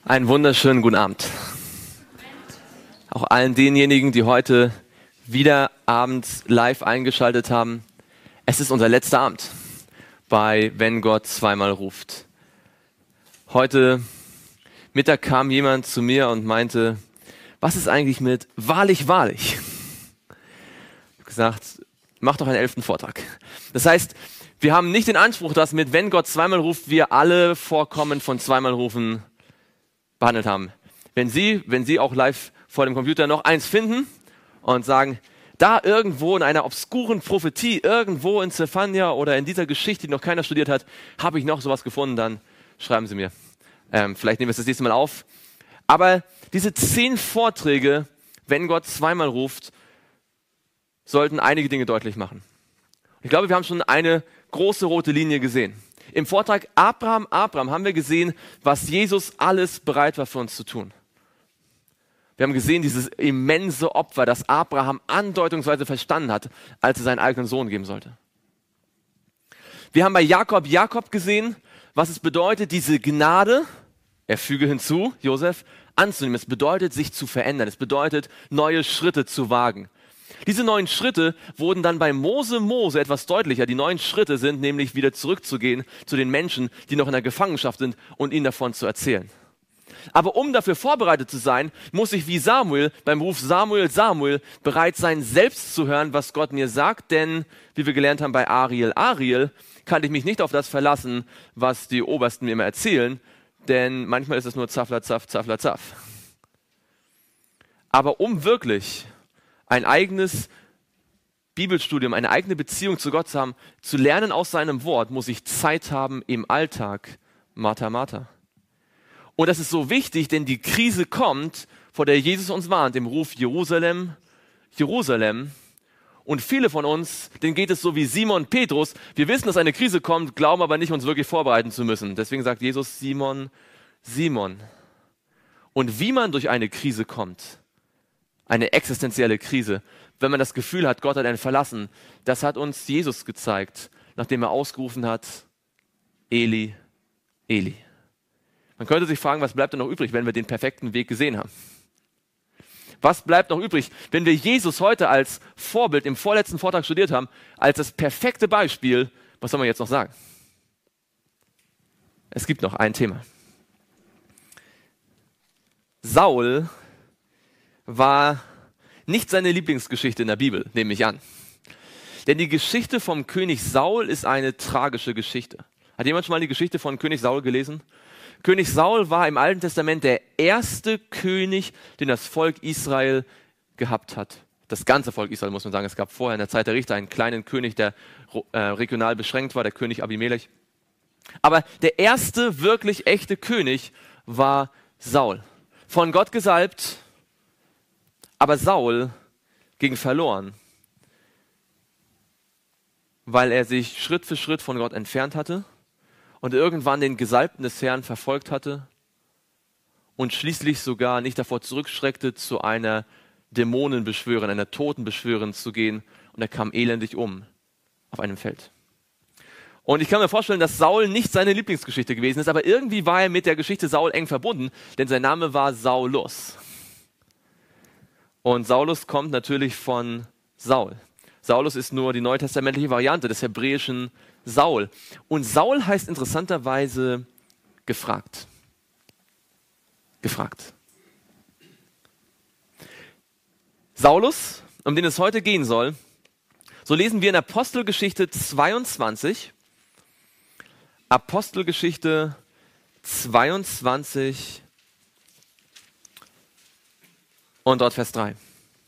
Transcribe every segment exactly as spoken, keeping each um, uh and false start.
Einen wunderschönen guten Abend. Auch allen denjenigen, die heute wieder abends live eingeschaltet haben. Es ist unser letzter Abend bei Wenn Gott zweimal ruft. Heute Mittag kam jemand zu mir und meinte, was ist eigentlich mit wahrlich, wahrlich? Ich habe gesagt, mach doch einen elften Vortrag. Das heißt, wir haben nicht den Anspruch, dass mit Wenn Gott zweimal ruft, wir alle Vorkommen von zweimal rufen behandelt haben. Wenn Sie, wenn Sie auch live vor dem Computer noch eins finden und sagen, da irgendwo in einer obskuren Prophetie, irgendwo in Zephania oder in dieser Geschichte, die noch keiner studiert hat, habe ich noch sowas gefunden, dann schreiben Sie mir. Ähm, vielleicht nehmen wir es das nächste Mal auf. Aber diese zehn Vorträge, wenn Gott zweimal ruft, sollten einige Dinge deutlich machen. Ich glaube, wir haben schon eine große rote Linie gesehen. Im Vortrag Abraham, Abraham haben wir gesehen, was Jesus alles bereit war für uns zu tun. Wir haben gesehen, dieses immense Opfer, das Abraham andeutungsweise verstanden hat, als er seinen eigenen Sohn geben sollte. Wir haben bei Jakob, Jakob gesehen, was es bedeutet, diese Gnade, er füge hinzu, Josef, anzunehmen. Es bedeutet, sich zu verändern. Es bedeutet, neue Schritte zu wagen. Diese neuen Schritte wurden dann bei Mose Mose etwas deutlicher. Die neuen Schritte sind nämlich wieder zurückzugehen zu den Menschen, die noch in der Gefangenschaft sind und ihnen davon zu erzählen. Aber um dafür vorbereitet zu sein, muss ich wie Samuel beim Ruf Samuel, Samuel bereit sein, selbst zu hören, was Gott mir sagt. Denn, wie wir gelernt haben bei Ariel, Ariel, kann ich mich nicht auf das verlassen, was die Obersten mir immer erzählen. Denn manchmal ist es nur Zaffler, Zaff, Zaffler, Zaff. Aber um wirklich ein eigenes Bibelstudium, eine eigene Beziehung zu Gott zu haben, zu lernen aus seinem Wort, muss ich Zeit haben im Alltag. Martha, Martha. Und das ist so wichtig, denn die Krise kommt, vor der Jesus uns warnt, im Ruf Jerusalem, Jerusalem. Und viele von uns, denen geht es so wie Simon Petrus. Wir wissen, dass eine Krise kommt, glauben aber nicht, uns wirklich vorbereiten zu müssen. Deswegen sagt Jesus, Simon, Simon. Und wie man durch eine Krise kommt, eine existenzielle Krise, wenn man das Gefühl hat, Gott hat einen verlassen, das hat uns Jesus gezeigt, nachdem er ausgerufen hat, Eli, Eli. Man könnte sich fragen, was bleibt denn noch übrig, wenn wir den perfekten Weg gesehen haben? Was bleibt noch übrig, wenn wir Jesus heute als Vorbild im vorletzten Vortrag studiert haben, als das perfekte Beispiel, was soll man jetzt noch sagen? Es gibt noch ein Thema. Saul war nicht seine Lieblingsgeschichte in der Bibel, nehme ich an. Denn die Geschichte vom König Saul ist eine tragische Geschichte. Hat jemand schon mal die Geschichte von König Saul gelesen? König Saul war im Alten Testament der erste König, den das Volk Israel gehabt hat. Das ganze Volk Israel, muss man sagen. Es gab vorher in der Zeit der Richter einen kleinen König, der äh, regional beschränkt war, der König Abimelech. Aber der erste wirklich echte König war Saul. Von Gott gesalbt, aber Saul ging verloren, weil er sich Schritt für Schritt von Gott entfernt hatte und irgendwann den Gesalbten des Herrn verfolgt hatte und schließlich sogar nicht davor zurückschreckte, zu einer Dämonenbeschwörerin, einer Totenbeschwörerin zu gehen, und er kam elendig um auf einem Feld. Und ich kann mir vorstellen, dass Saul nicht seine Lieblingsgeschichte gewesen ist, aber irgendwie war er mit der Geschichte Saul eng verbunden, denn sein Name war Saulus. Und Saulus kommt natürlich von Saul. Saulus ist nur die neutestamentliche Variante des hebräischen Saul. Und Saul heißt interessanterweise gefragt. Gefragt. Saulus, um den es heute gehen soll, so lesen wir in Apostelgeschichte zweiundzwanzig. Apostelgeschichte zweiundzwanzig und dort Vers drei.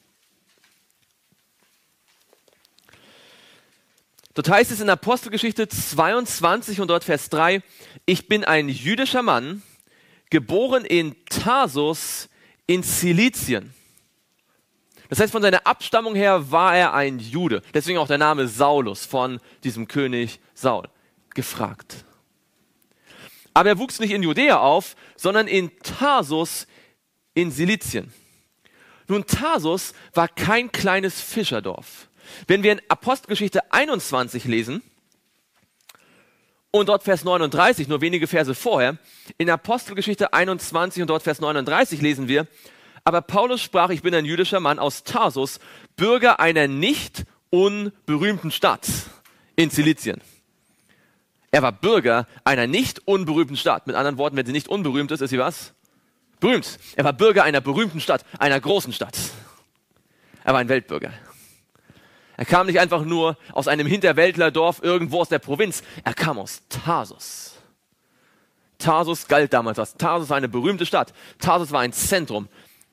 Dort heißt es in Apostelgeschichte zweiundzwanzig und dort Vers drei, ich bin ein jüdischer Mann, geboren in Tarsus in Zilizien. Das heißt, von seiner Abstammung her war er ein Jude. Deswegen auch der Name Saulus von diesem König Saul. Gefragt. Aber er wuchs nicht in Judäa auf, sondern in Tarsus in Zilizien. Nun, Tarsus war kein kleines Fischerdorf. Wenn wir in Apostelgeschichte einundzwanzig lesen Und dort Vers neununddreißig, nur wenige Verse vorher, in Apostelgeschichte einundzwanzig und dort Vers neununddreißig lesen wir, aber Paulus sprach, ich bin ein jüdischer Mann aus Tarsus, Bürger einer nicht unberühmten Stadt in Zilizien. Er war Bürger einer nicht unberühmten Stadt. Mit anderen Worten, wenn sie nicht unberühmt ist, ist sie was? Berühmt. Er war Bürger einer berühmten Stadt, einer großen Stadt. Er war ein Weltbürger. Er kam nicht einfach nur aus einem Hinterwäldlerdorf irgendwo aus der Provinz. Er kam aus Tarsus. Tarsus galt damals was. Tarsus war eine berühmte Stadt. Tarsus war ein Zentrum.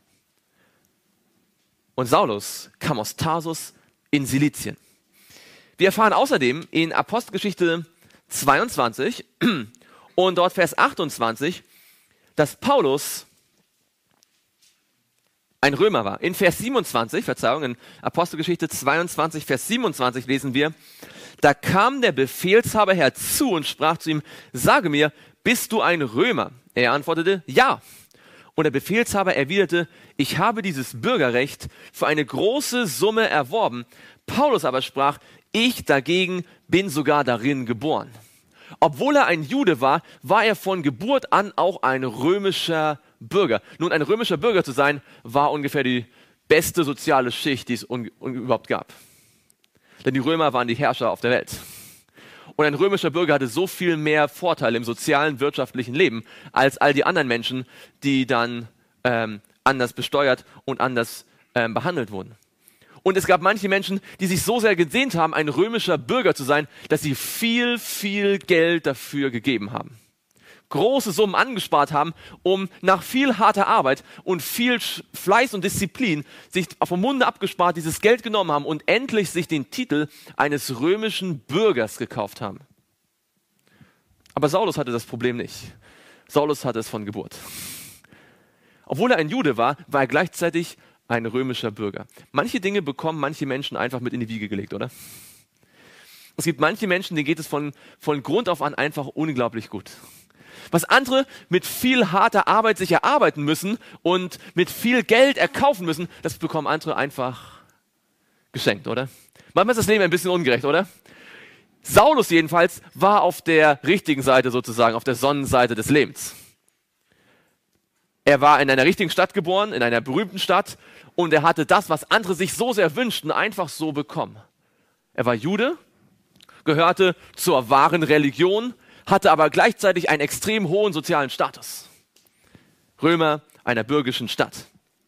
Und Saulus kam aus Tarsus in Silizien. Wir erfahren außerdem in Apostelgeschichte zweiundzwanzig und dort Vers achtundzwanzig, dass Paulus ein Römer war. In Vers siebenundzwanzig, Verzeihung, in Apostelgeschichte zweiundzwanzig, Vers siebenundzwanzig lesen wir, da kam der Befehlshaber herzu und sprach zu ihm, sage mir, bist du ein Römer? Er antwortete, ja. Und der Befehlshaber erwiderte, ich habe dieses Bürgerrecht für eine große Summe erworben. Paulus aber sprach, ich dagegen bin sogar darin geboren. Obwohl er ein Jude war, war er von Geburt an auch ein römischer Bürger. Nun, ein römischer Bürger zu sein, war ungefähr die beste soziale Schicht, die es un- un- überhaupt gab. Denn die Römer waren die Herrscher auf der Welt. Und ein römischer Bürger hatte so viel mehr Vorteile im sozialen, wirtschaftlichen Leben als all die anderen Menschen, die dann ähm, anders besteuert und anders ähm, behandelt wurden. Und es gab manche Menschen, die sich so sehr gesehnt haben, ein römischer Bürger zu sein, dass sie viel, viel Geld dafür gegeben haben. Große Summen angespart haben, um nach viel harter Arbeit und viel Fleiß und Disziplin sich vom Munde abgespart, dieses Geld genommen haben und endlich sich den Titel eines römischen Bürgers gekauft haben. Aber Saulus hatte das Problem nicht. Saulus hatte es von Geburt. Obwohl er ein Jude war, war er gleichzeitig ein römischer Bürger. Manche Dinge bekommen manche Menschen einfach mit in die Wiege gelegt, oder? Es gibt manche Menschen, denen geht es von, von Grund auf an einfach unglaublich gut. Was andere mit viel harter Arbeit sich erarbeiten müssen und mit viel Geld erkaufen müssen, das bekommen andere einfach geschenkt, oder? Manchmal ist das Leben ein bisschen ungerecht, oder? Saulus jedenfalls war auf der richtigen Seite sozusagen, auf der Sonnenseite des Lebens. Er war in einer richtigen Stadt geboren, in einer berühmten Stadt, und er hatte das, was andere sich so sehr wünschten, einfach so bekommen. Er war Jude, gehörte zur wahren Religion, hatte aber gleichzeitig einen extrem hohen sozialen Status. Römer einer bürgerlichen Stadt.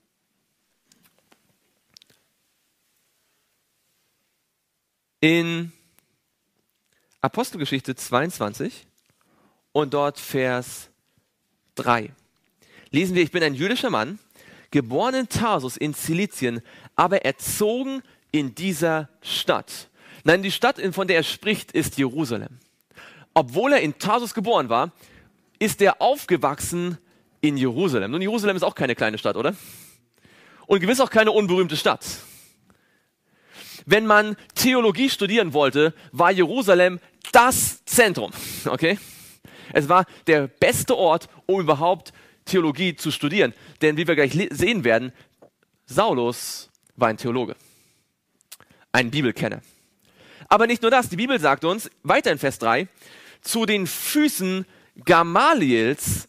In Apostelgeschichte zweiundzwanzig und dort Vers drei lesen wir, ich bin ein jüdischer Mann, geboren in Tarsus in Zilizien, aber erzogen in dieser Stadt. Nein, die Stadt, von der er spricht, ist Jerusalem. Obwohl er in Tarsus geboren war, ist er aufgewachsen in Jerusalem. Nun, Jerusalem ist auch keine kleine Stadt, oder? Und gewiss auch keine unberühmte Stadt. Wenn man Theologie studieren wollte, war Jerusalem das Zentrum. Okay? Es war der beste Ort, um überhaupt Theologie zu studieren. Denn wie wir gleich sehen werden, Saulus war ein Theologe, ein Bibelkenner. Aber nicht nur das, die Bibel sagt uns, weiter in Vers drei, zu den Füßen Gamaliels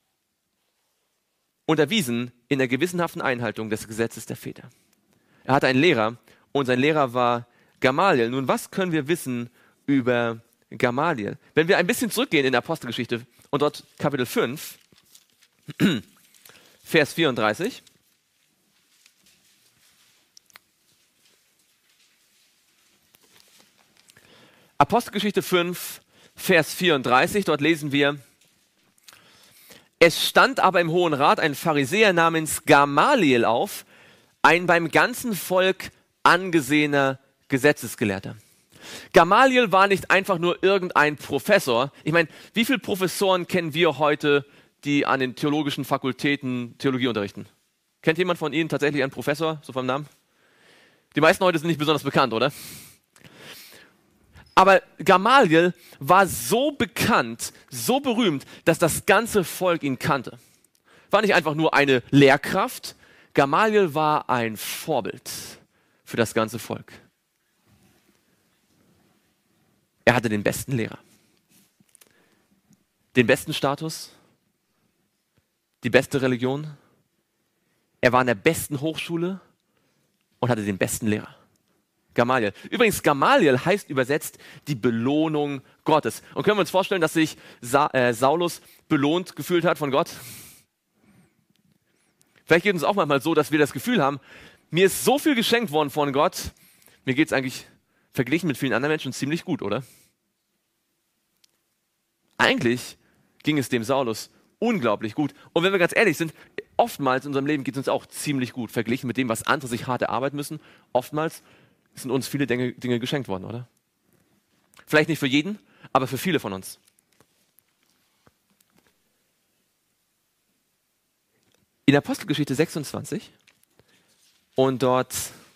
unterwiesen in der gewissenhaften Einhaltung des Gesetzes der Väter. Er hatte einen Lehrer und sein Lehrer war Gamaliel. Nun, was können wir wissen über Gamaliel? Wenn wir ein bisschen zurückgehen in der Apostelgeschichte und dort Kapitel fünf, Vers vierunddreißig. Apostelgeschichte fünf, Vers vierunddreißig, dort lesen wir, es stand aber im Hohen Rat ein Pharisäer namens Gamaliel auf, ein beim ganzen Volk angesehener Gesetzesgelehrter. Gamaliel war nicht einfach nur irgendein Professor. Ich meine, wie viele Professoren kennen wir heute, die an den theologischen Fakultäten Theologie unterrichten? Kennt jemand von Ihnen tatsächlich einen Professor, so vom Namen? Die meisten heute sind nicht besonders bekannt, oder? Aber Gamaliel war so bekannt, so berühmt, dass das ganze Volk ihn kannte. War nicht einfach nur eine Lehrkraft, Gamaliel war ein Vorbild für das ganze Volk. Er hatte den besten Lehrer. den besten Status, die beste Religion. Er war in der besten Hochschule und hatte den besten Lehrer. Gamaliel. Übrigens, Gamaliel heißt übersetzt die Belohnung Gottes. Und können wir uns vorstellen, dass sich Sa äh, Saulus belohnt gefühlt hat von Gott? Vielleicht geht es uns auch manchmal so, dass wir das Gefühl haben, mir ist so viel geschenkt worden von Gott, mir geht es eigentlich verglichen mit vielen anderen Menschen ziemlich gut, oder? Eigentlich ging es dem Saulus unglaublich gut. Und wenn wir ganz ehrlich sind, oftmals in unserem Leben geht es uns auch ziemlich gut, verglichen mit dem, was andere sich hart erarbeiten müssen. Oftmals sind uns viele Dinge, Dinge geschenkt worden, oder? Vielleicht nicht für jeden, aber für viele von uns. In Apostelgeschichte sechsundzwanzig und dort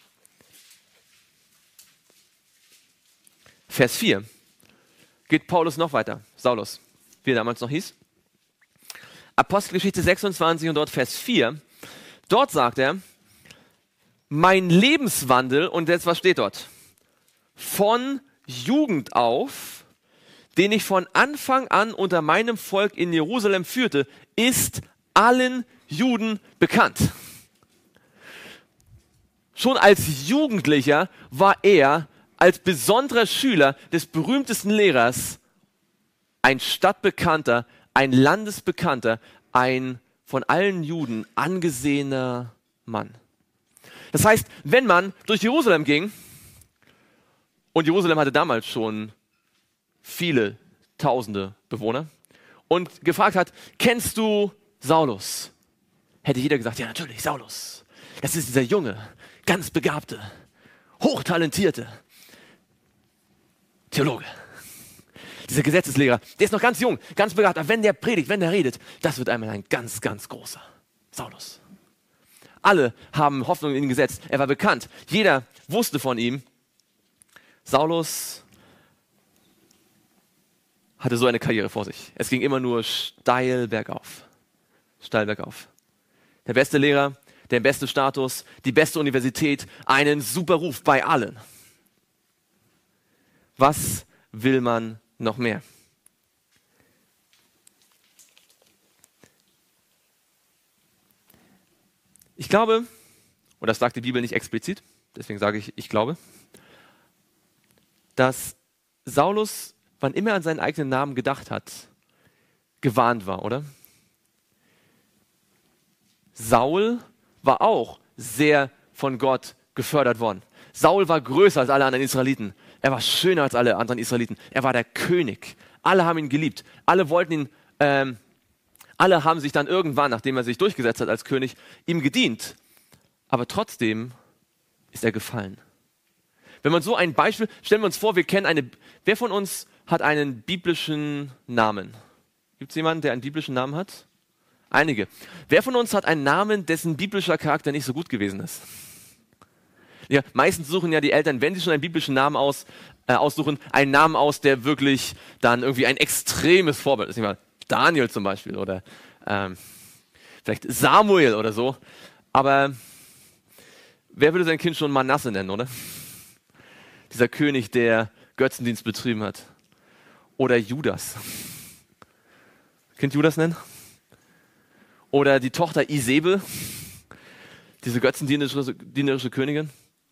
Vers vier geht Paulus noch weiter, Saulus, wie er damals noch hieß. Apostelgeschichte sechsundzwanzig und dort Vers vier, dort sagt er, mein Lebenswandel, und jetzt was steht dort? Von Jugend auf, den ich von Anfang an unter meinem Volk in Jerusalem führte, ist allen Juden bekannt. Schon als Jugendlicher war er als besonderer Schüler des berühmtesten Lehrers ein stadtbekannter, ein landesbekannter, ein von allen Juden angesehener Mann. Das heißt, wenn man durch Jerusalem ging, und Jerusalem hatte damals schon viele tausende Bewohner, und gefragt hat, kennst du Saulus? Hätte jeder gesagt, ja natürlich, Saulus. Das ist dieser junge, ganz begabte, hochtalentierte Theologe. Dieser Gesetzeslehrer, der ist noch ganz jung, ganz begabt, aber wenn der predigt, wenn der redet, das wird einmal ein ganz, ganz großer Saulus. Alle haben Hoffnung in ihn gesetzt. Er war bekannt. Jeder wusste von ihm. Saulus hatte so eine Karriere vor sich. Es ging immer nur steil bergauf. Steil bergauf. Der beste Lehrer, der beste Status, die beste Universität, einen super Ruf bei allen. Was will man noch mehr? Ich glaube, und das sagt die Bibel nicht explizit, deswegen sage ich, ich glaube, dass Saulus, wann immer er an seinen eigenen Namen gedacht hat, gewarnt war, oder? Saul war auch sehr von Gott gefördert worden. Saul war größer als alle anderen Israeliten. Er war schöner als alle anderen Israeliten. Er war der König. Alle haben ihn geliebt. Alle wollten ihn, ähm, alle haben sich dann irgendwann, nachdem er sich durchgesetzt hat als König, ihm gedient. Aber trotzdem ist er gefallen. Wenn man so ein Beispiel, stellen wir uns vor, wir kennen eine, wer von uns hat einen biblischen Namen? Gibt es jemanden, der einen biblischen Namen hat? Einige. Wer von uns hat einen Namen, dessen biblischer Charakter nicht so gut gewesen ist? Ja, meistens suchen ja die Eltern, wenn sie schon einen biblischen Namen aus, äh, aussuchen, einen Namen aus, der wirklich dann irgendwie ein extremes Vorbild ist. Mal Daniel zum Beispiel oder ähm, vielleicht Samuel oder so. Aber wer würde sein Kind schon Manasse nennen, oder? Dieser König, der Götzendienst betrieben hat. Oder Judas. Kind Judas nennen? Oder die Tochter Isebel, diese götzendienerische dienerische Königin.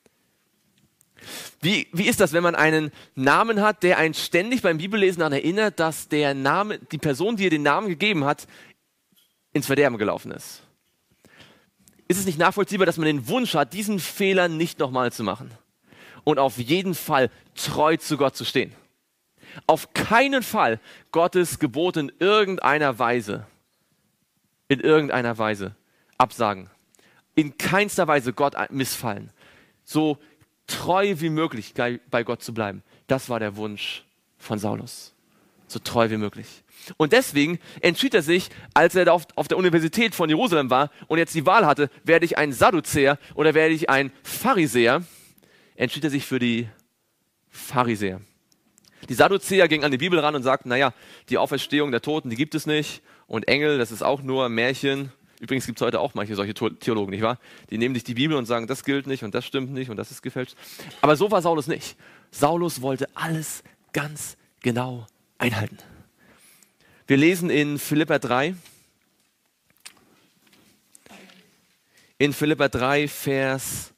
Wie, wie ist das, wenn man einen Namen hat, der einen ständig beim Bibellesen daran erinnert, dass der Name, die Person, die ihr den Namen gegeben hat, ins Verderben gelaufen ist? Ist es nicht nachvollziehbar, dass man den Wunsch hat, diesen Fehler nicht nochmal zu machen und auf jeden Fall treu zu Gott zu stehen? Auf keinen Fall Gottes Gebote in irgendeiner Weise, in irgendeiner Weise absagen. In keinster Weise Gott missfallen. So treu wie möglich bei Gott zu bleiben. Das war der Wunsch von Saulus. So treu wie möglich. Und deswegen entschied er sich, als er auf, auf der Universität von Jerusalem war und jetzt die Wahl hatte, werde ich ein Sadduzäer oder werde ich ein Pharisäer, entschied er sich für die Pharisäer. Die Sadduzäer gingen an die Bibel ran und sagten, naja, die Auferstehung der Toten, die gibt es nicht. Und Engel, das ist auch nur Märchen. Übrigens gibt es heute auch manche solche Theologen, nicht wahr? Die nehmen sich die Bibel und sagen, das gilt nicht und das stimmt nicht und das ist gefälscht. Aber so war Saulus nicht. Saulus wollte alles ganz genau einhalten. Wir lesen in Philipper drei. In Philipper drei, Vers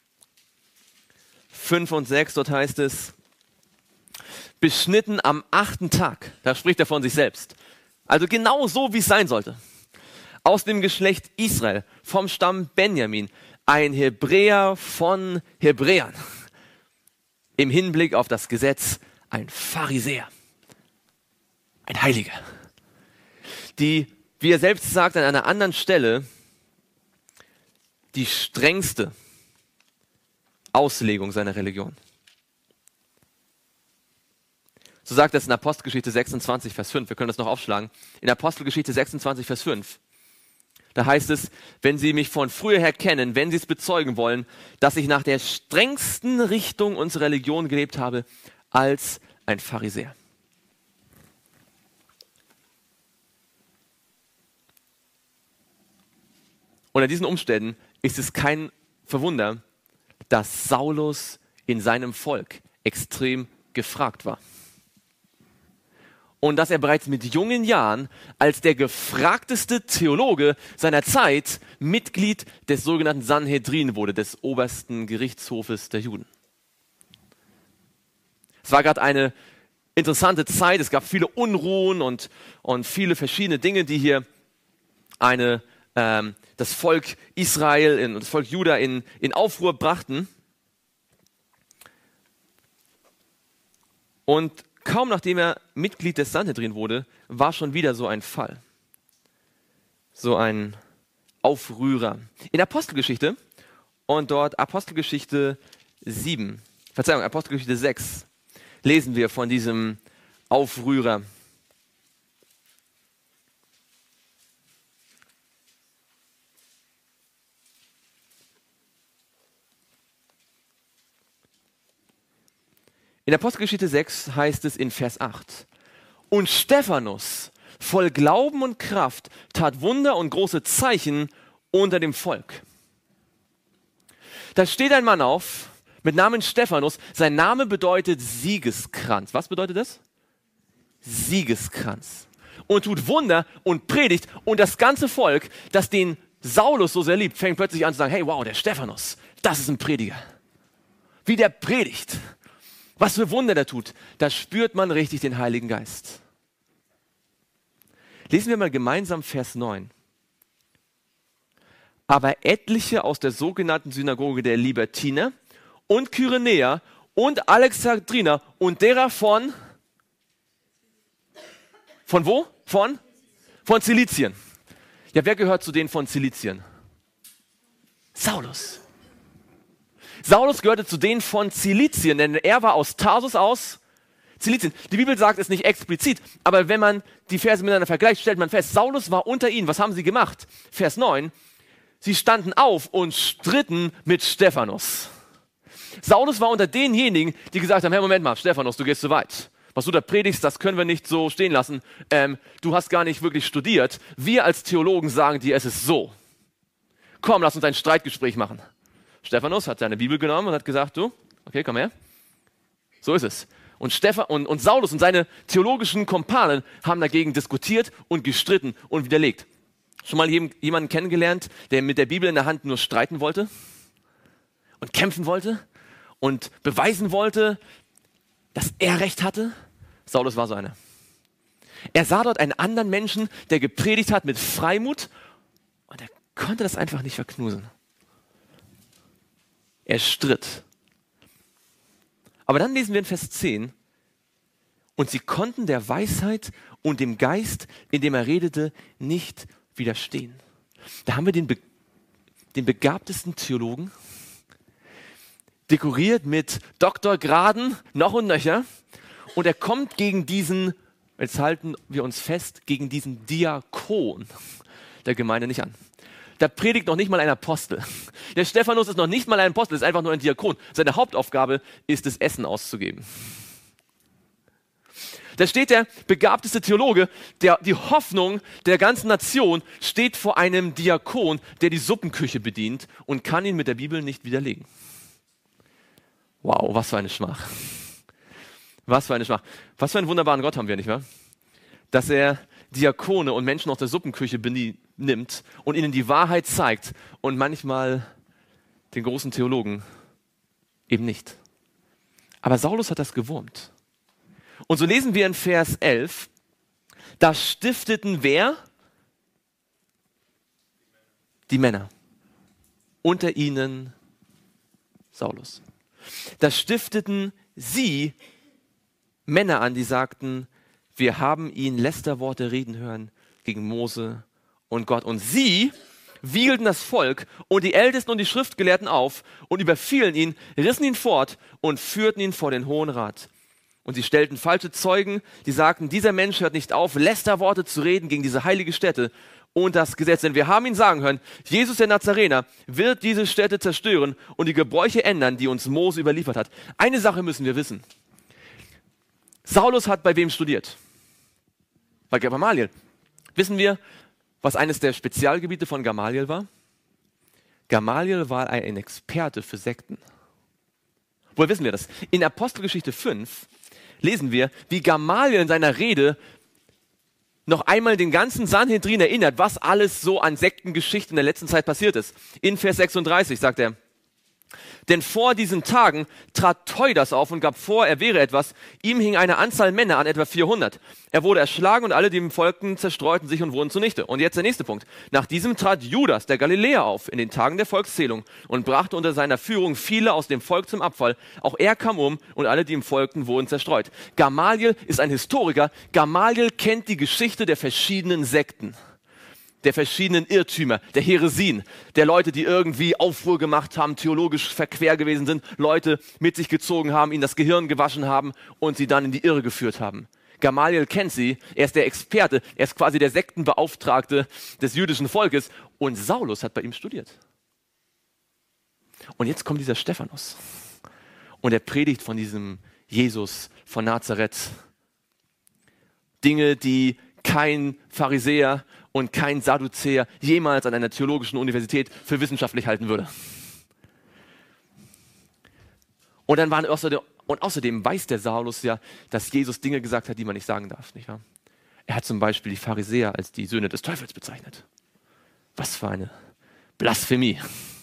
fünf und sechs, dort heißt es, beschnitten am achten Tag, da spricht er von sich selbst. Also genau so, wie es sein sollte. Aus dem Geschlecht Israel, vom Stamm Benjamin, ein Hebräer von Hebräern. Im Hinblick auf das Gesetz ein Pharisäer, ein Heiliger. Die, wie er selbst sagt an einer anderen Stelle, die strengste Auslegung seiner Religion. So sagt es in Apostelgeschichte sechsundzwanzig, Vers fünf. Wir können das noch aufschlagen. In Apostelgeschichte sechsundzwanzig, Vers fünf. Da heißt es, wenn Sie mich von früher her kennen, wenn Sie es bezeugen wollen, dass ich nach der strengsten Richtung unserer Religion gelebt habe, als ein Pharisäer. Unter diesen Umständen ist es kein Verwunder, dass Saulus in seinem Volk extrem gefragt war. Und dass er bereits mit jungen Jahren als der gefragteste Theologe seiner Zeit Mitglied des sogenannten Sanhedrin wurde, des obersten Gerichtshofes der Juden. Es war gerade eine interessante Zeit, es gab viele Unruhen und, und viele verschiedene Dinge, die hier eine, ähm, das Volk Israel, in, das Volk Juda in, in Aufruhr brachten. Und kaum nachdem er Mitglied des Sanhedrin wurde, war schon wieder so ein Fall. So ein Aufrührer. In Apostelgeschichte und dort Apostelgeschichte sieben, Verzeihung, Apostelgeschichte sechs, lesen wir von diesem Aufrührer. In Apostelgeschichte sechs heißt es in Vers acht, und Stephanus, voll Glauben und Kraft, tat Wunder und große Zeichen unter dem Volk. Da steht ein Mann auf, mit Namen Stephanus, sein Name bedeutet Siegeskranz. Was bedeutet das? Siegeskranz. Und tut Wunder und predigt, und das ganze Volk, das den Saulus so sehr liebt, fängt plötzlich an zu sagen, hey wow, der Stephanus, das ist ein Prediger. Wie der predigt. Was für Wunder der tut, da spürt man richtig den Heiligen Geist. Lesen wir mal gemeinsam Vers neun. Aber etliche aus der sogenannten Synagoge der Libertiner und Kyrenäer und Alexandriner und derer von, von wo? Von? Von Zilizien. Ja, wer gehört zu denen von Zilizien? Saulus. Saulus gehörte zu denen von Zilizien, denn er war aus Tarsus aus Zilizien. Die Bibel sagt es nicht explizit, aber wenn man die Verse miteinander vergleicht, stellt man fest, Saulus war unter ihnen. Was haben sie gemacht? Vers neun, sie standen auf und stritten mit Stephanus. Saulus war unter denjenigen, die gesagt haben, hey, Moment mal, Stephanus, du gehst zu weit. Was du da predigst, das können wir nicht so stehen lassen. Ähm, du hast gar nicht wirklich studiert. Wir als Theologen sagen dir, es ist so. Komm, lass uns ein Streitgespräch machen. Stephanus hat seine Bibel genommen und hat gesagt, du, okay, komm her. So ist es. Und, Stephan, und, und Saulus und seine theologischen Kumpanen haben dagegen diskutiert und gestritten und widerlegt. Schon mal jemanden kennengelernt, der mit der Bibel in der Hand nur streiten wollte und kämpfen wollte und beweisen wollte, dass er Recht hatte? Saulus war so einer. Er sah dort einen anderen Menschen, der gepredigt hat mit Freimut, und er konnte das einfach nicht verknusen. Er stritt. Aber dann lesen wir in Vers zehn, und sie konnten der Weisheit und dem Geist, in dem er redete, nicht widerstehen. Da haben wir den, be den begabtesten Theologen, dekoriert mit Doktorgraden, noch und nöcher, und er kommt gegen diesen, jetzt halten wir uns fest, gegen diesen Diakon der Gemeinde nicht an. Da predigt noch nicht mal ein Apostel. Der Stephanus ist noch nicht mal ein Apostel, ist einfach nur ein Diakon. Seine Hauptaufgabe ist es, Essen auszugeben. Da steht der begabteste Theologe, der, die Hoffnung der ganzen Nation steht vor einem Diakon, der die Suppenküche bedient und kann ihn mit der Bibel nicht widerlegen. Wow, was für eine Schmach. Was für eine Schmach. Was für einen wunderbaren Gott haben wir, nicht wahr? Dass er Diakone und Menschen aus der Suppenküche nimmt und ihnen die Wahrheit zeigt und manchmal den großen Theologen eben nicht. Aber Saulus hat das gewurmt. Und so lesen wir in Vers elf, da stifteten wer? Die Männer. Unter ihnen Saulus. Da stifteten sie Männer an, die sagten, wir haben ihn Lästerworte reden hören gegen Mose und Gott. Und sie wiegelten das Volk und die Ältesten und die Schriftgelehrten auf und überfielen ihn, rissen ihn fort und führten ihn vor den Hohen Rat. Und sie stellten falsche Zeugen, die sagten, dieser Mensch hört nicht auf, Lästerworte zu reden gegen diese heilige Stätte und das Gesetz. Denn wir haben ihn sagen hören, Jesus der Nazarener wird diese Stätte zerstören und die Gebräuche ändern, die uns Mose überliefert hat. Eine Sache müssen wir wissen. Saulus hat bei wem studiert? Bei Gamaliel. Wissen wir, was eines der Spezialgebiete von Gamaliel war? Gamaliel war ein Experte für Sekten. Woher wissen wir das? In Apostelgeschichte fünf lesen wir, wie Gamaliel in seiner Rede noch einmal den ganzen Sanhedrin erinnert, was alles so an Sektengeschichten in der letzten Zeit passiert ist. In Vers sechsunddreißig sagt er, denn vor diesen Tagen trat Theudas auf und gab vor, er wäre etwas. Ihm hing eine Anzahl Männer an, etwa vierhundert. Er wurde erschlagen und alle, die ihm folgten, zerstreuten sich und wurden zunichte. Und jetzt der nächste Punkt. Nach diesem trat Judas, der Galiläer, auf in den Tagen der Volkszählung und brachte unter seiner Führung viele aus dem Volk zum Abfall. Auch er kam um und alle, die ihm folgten, wurden zerstreut. Gamaliel ist ein Historiker. Gamaliel kennt die Geschichte der verschiedenen Sekten, der verschiedenen Irrtümer, der Häresien, der Leute, die irgendwie Aufruhr gemacht haben, theologisch verquer gewesen sind, Leute mit sich gezogen haben, ihnen das Gehirn gewaschen haben und sie dann in die Irre geführt haben. Gamaliel kennt sie, er ist der Experte, er ist quasi der Sektenbeauftragte des jüdischen Volkes und Saulus hat bei ihm studiert. Und jetzt kommt dieser Stephanus und er predigt von diesem Jesus von Nazareth. Dinge, die kein Pharisäer und kein Sadduzäer jemals an einer theologischen Universität für wissenschaftlich halten würde. Und dann waren außerdem, und außerdem weiß der Saulus ja, dass Jesus Dinge gesagt hat, die man nicht sagen darf, nicht wahr? Er hat zum Beispiel die Pharisäer als die Söhne des Teufels bezeichnet. Was für eine Blasphemie.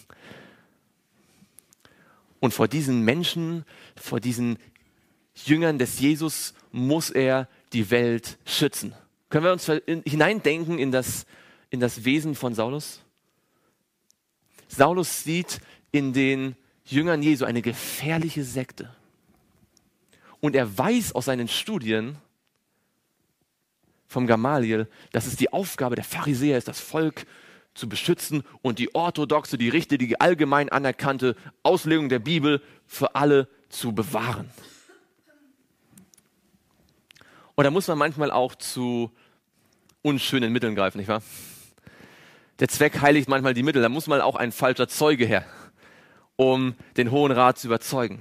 Und vor diesen Menschen, vor diesen Jüngern des Jesus muss er die Welt schützen. Können wir uns hineindenken in das, in das Wesen von Saulus? Saulus sieht in den Jüngern Jesu eine gefährliche Sekte. Und er weiß aus seinen Studien vom Gamaliel, dass es die Aufgabe der Pharisäer ist, das Volk zu beschützen und die orthodoxe, die richtige, die allgemein anerkannte Auslegung der Bibel für alle zu bewahren. Und da muss man manchmal auch zu unschönen Mitteln greifen, nicht wahr? Der Zweck heiligt manchmal die Mittel. Da muss mal auch ein falscher Zeuge her, um den Hohen Rat zu überzeugen.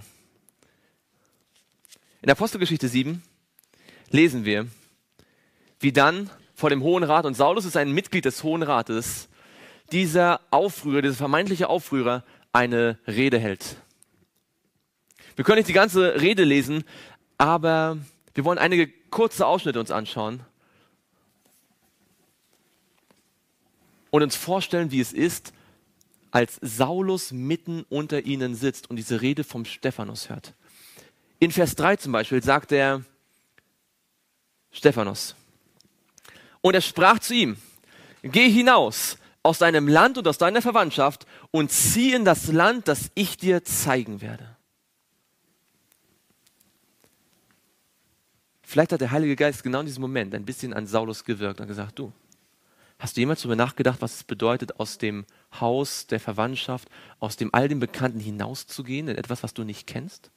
In Apostelgeschichte sieben lesen wir, wie dann vor dem Hohen Rat, und Saulus ist ein Mitglied des Hohen Rates, dieser Aufrührer, dieser vermeintliche Aufrührer, eine Rede hält. Wir können nicht die ganze Rede lesen, aber wir wollen einige kurze Ausschnitte uns anschauen und uns vorstellen, wie es ist, als Saulus mitten unter ihnen sitzt und diese Rede vom Stephanus hört. In Vers drei zum Beispiel sagt er Stephanus, und er sprach zu ihm, geh hinaus aus deinem Land und aus deiner Verwandtschaft und zieh in das Land, das ich dir zeigen werde. Vielleicht hat der Heilige Geist genau in diesem Moment ein bisschen an Saulus gewirkt und gesagt, du, hast du jemals darüber nachgedacht, was es bedeutet, aus dem Haus der Verwandtschaft, aus dem all dem Bekannten hinauszugehen, in etwas, was du nicht kennst?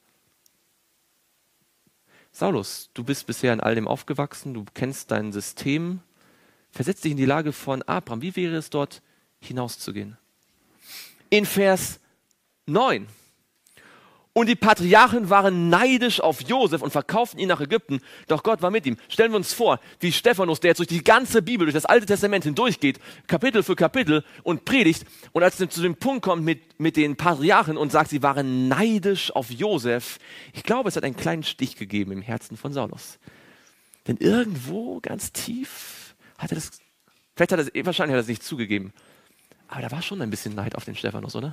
Saulus, du bist bisher in all dem aufgewachsen, du kennst dein System. Versetz dich in die Lage von Abraham. Wie wäre es dort, hinauszugehen? In Vers neun. Und die Patriarchen waren neidisch auf Josef und verkauften ihn nach Ägypten, doch Gott war mit ihm. Stellen wir uns vor, wie Stephanus, der jetzt durch die ganze Bibel, durch das Alte Testament hindurchgeht, Kapitel für Kapitel und predigt, und als er zu dem Punkt kommt mit, mit den Patriarchen und sagt, sie waren neidisch auf Josef, ich glaube, es hat einen kleinen Stich gegeben im Herzen von Saulus. Denn irgendwo ganz tief Hat er das, vielleicht hat er es, wahrscheinlich hat er es nicht zugegeben, aber da war schon ein bisschen Neid auf den Stephanus, oder?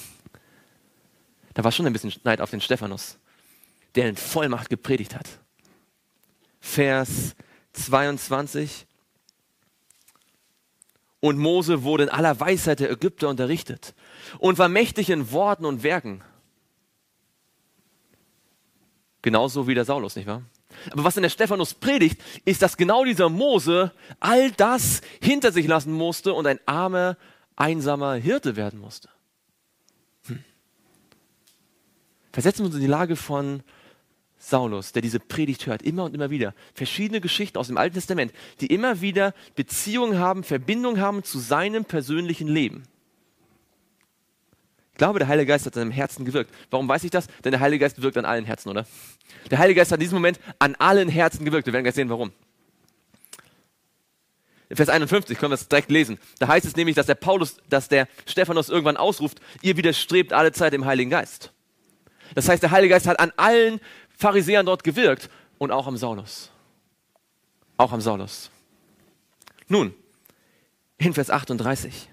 Da war schon ein bisschen Neid auf den Stephanus, der in Vollmacht gepredigt hat. Vers zweiundzwanzig. Und Mose wurde in aller Weisheit der Ägypter unterrichtet und war mächtig in Worten und Werken. Genauso wie der Saulus, nicht wahr? Aber was in der Stephanus predigt, ist, dass genau dieser Mose all das hinter sich lassen musste und ein armer, einsamer Hirte werden musste. Hm. Versetzen wir uns in die Lage von Saulus, der diese Predigt hört, immer und immer wieder. Verschiedene Geschichten aus dem Alten Testament, die immer wieder Beziehungen haben, Verbindung haben zu seinem persönlichen Leben. Ich glaube, der Heilige Geist hat in seinem Herzen gewirkt. Warum weiß ich das? Denn der Heilige Geist wirkt an allen Herzen, oder? Der Heilige Geist hat in diesem Moment an allen Herzen gewirkt. Wir werden gleich sehen, warum. In Vers einundfünfzig können wir es direkt lesen. Da heißt es nämlich, dass der Paulus, dass der Stephanus irgendwann ausruft, ihr widerstrebt alle Zeit dem Heiligen Geist. Das heißt, der Heilige Geist hat an allen Pharisäern dort gewirkt und auch am Saulus. Auch am Saulus. Nun, in Vers achtunddreißig.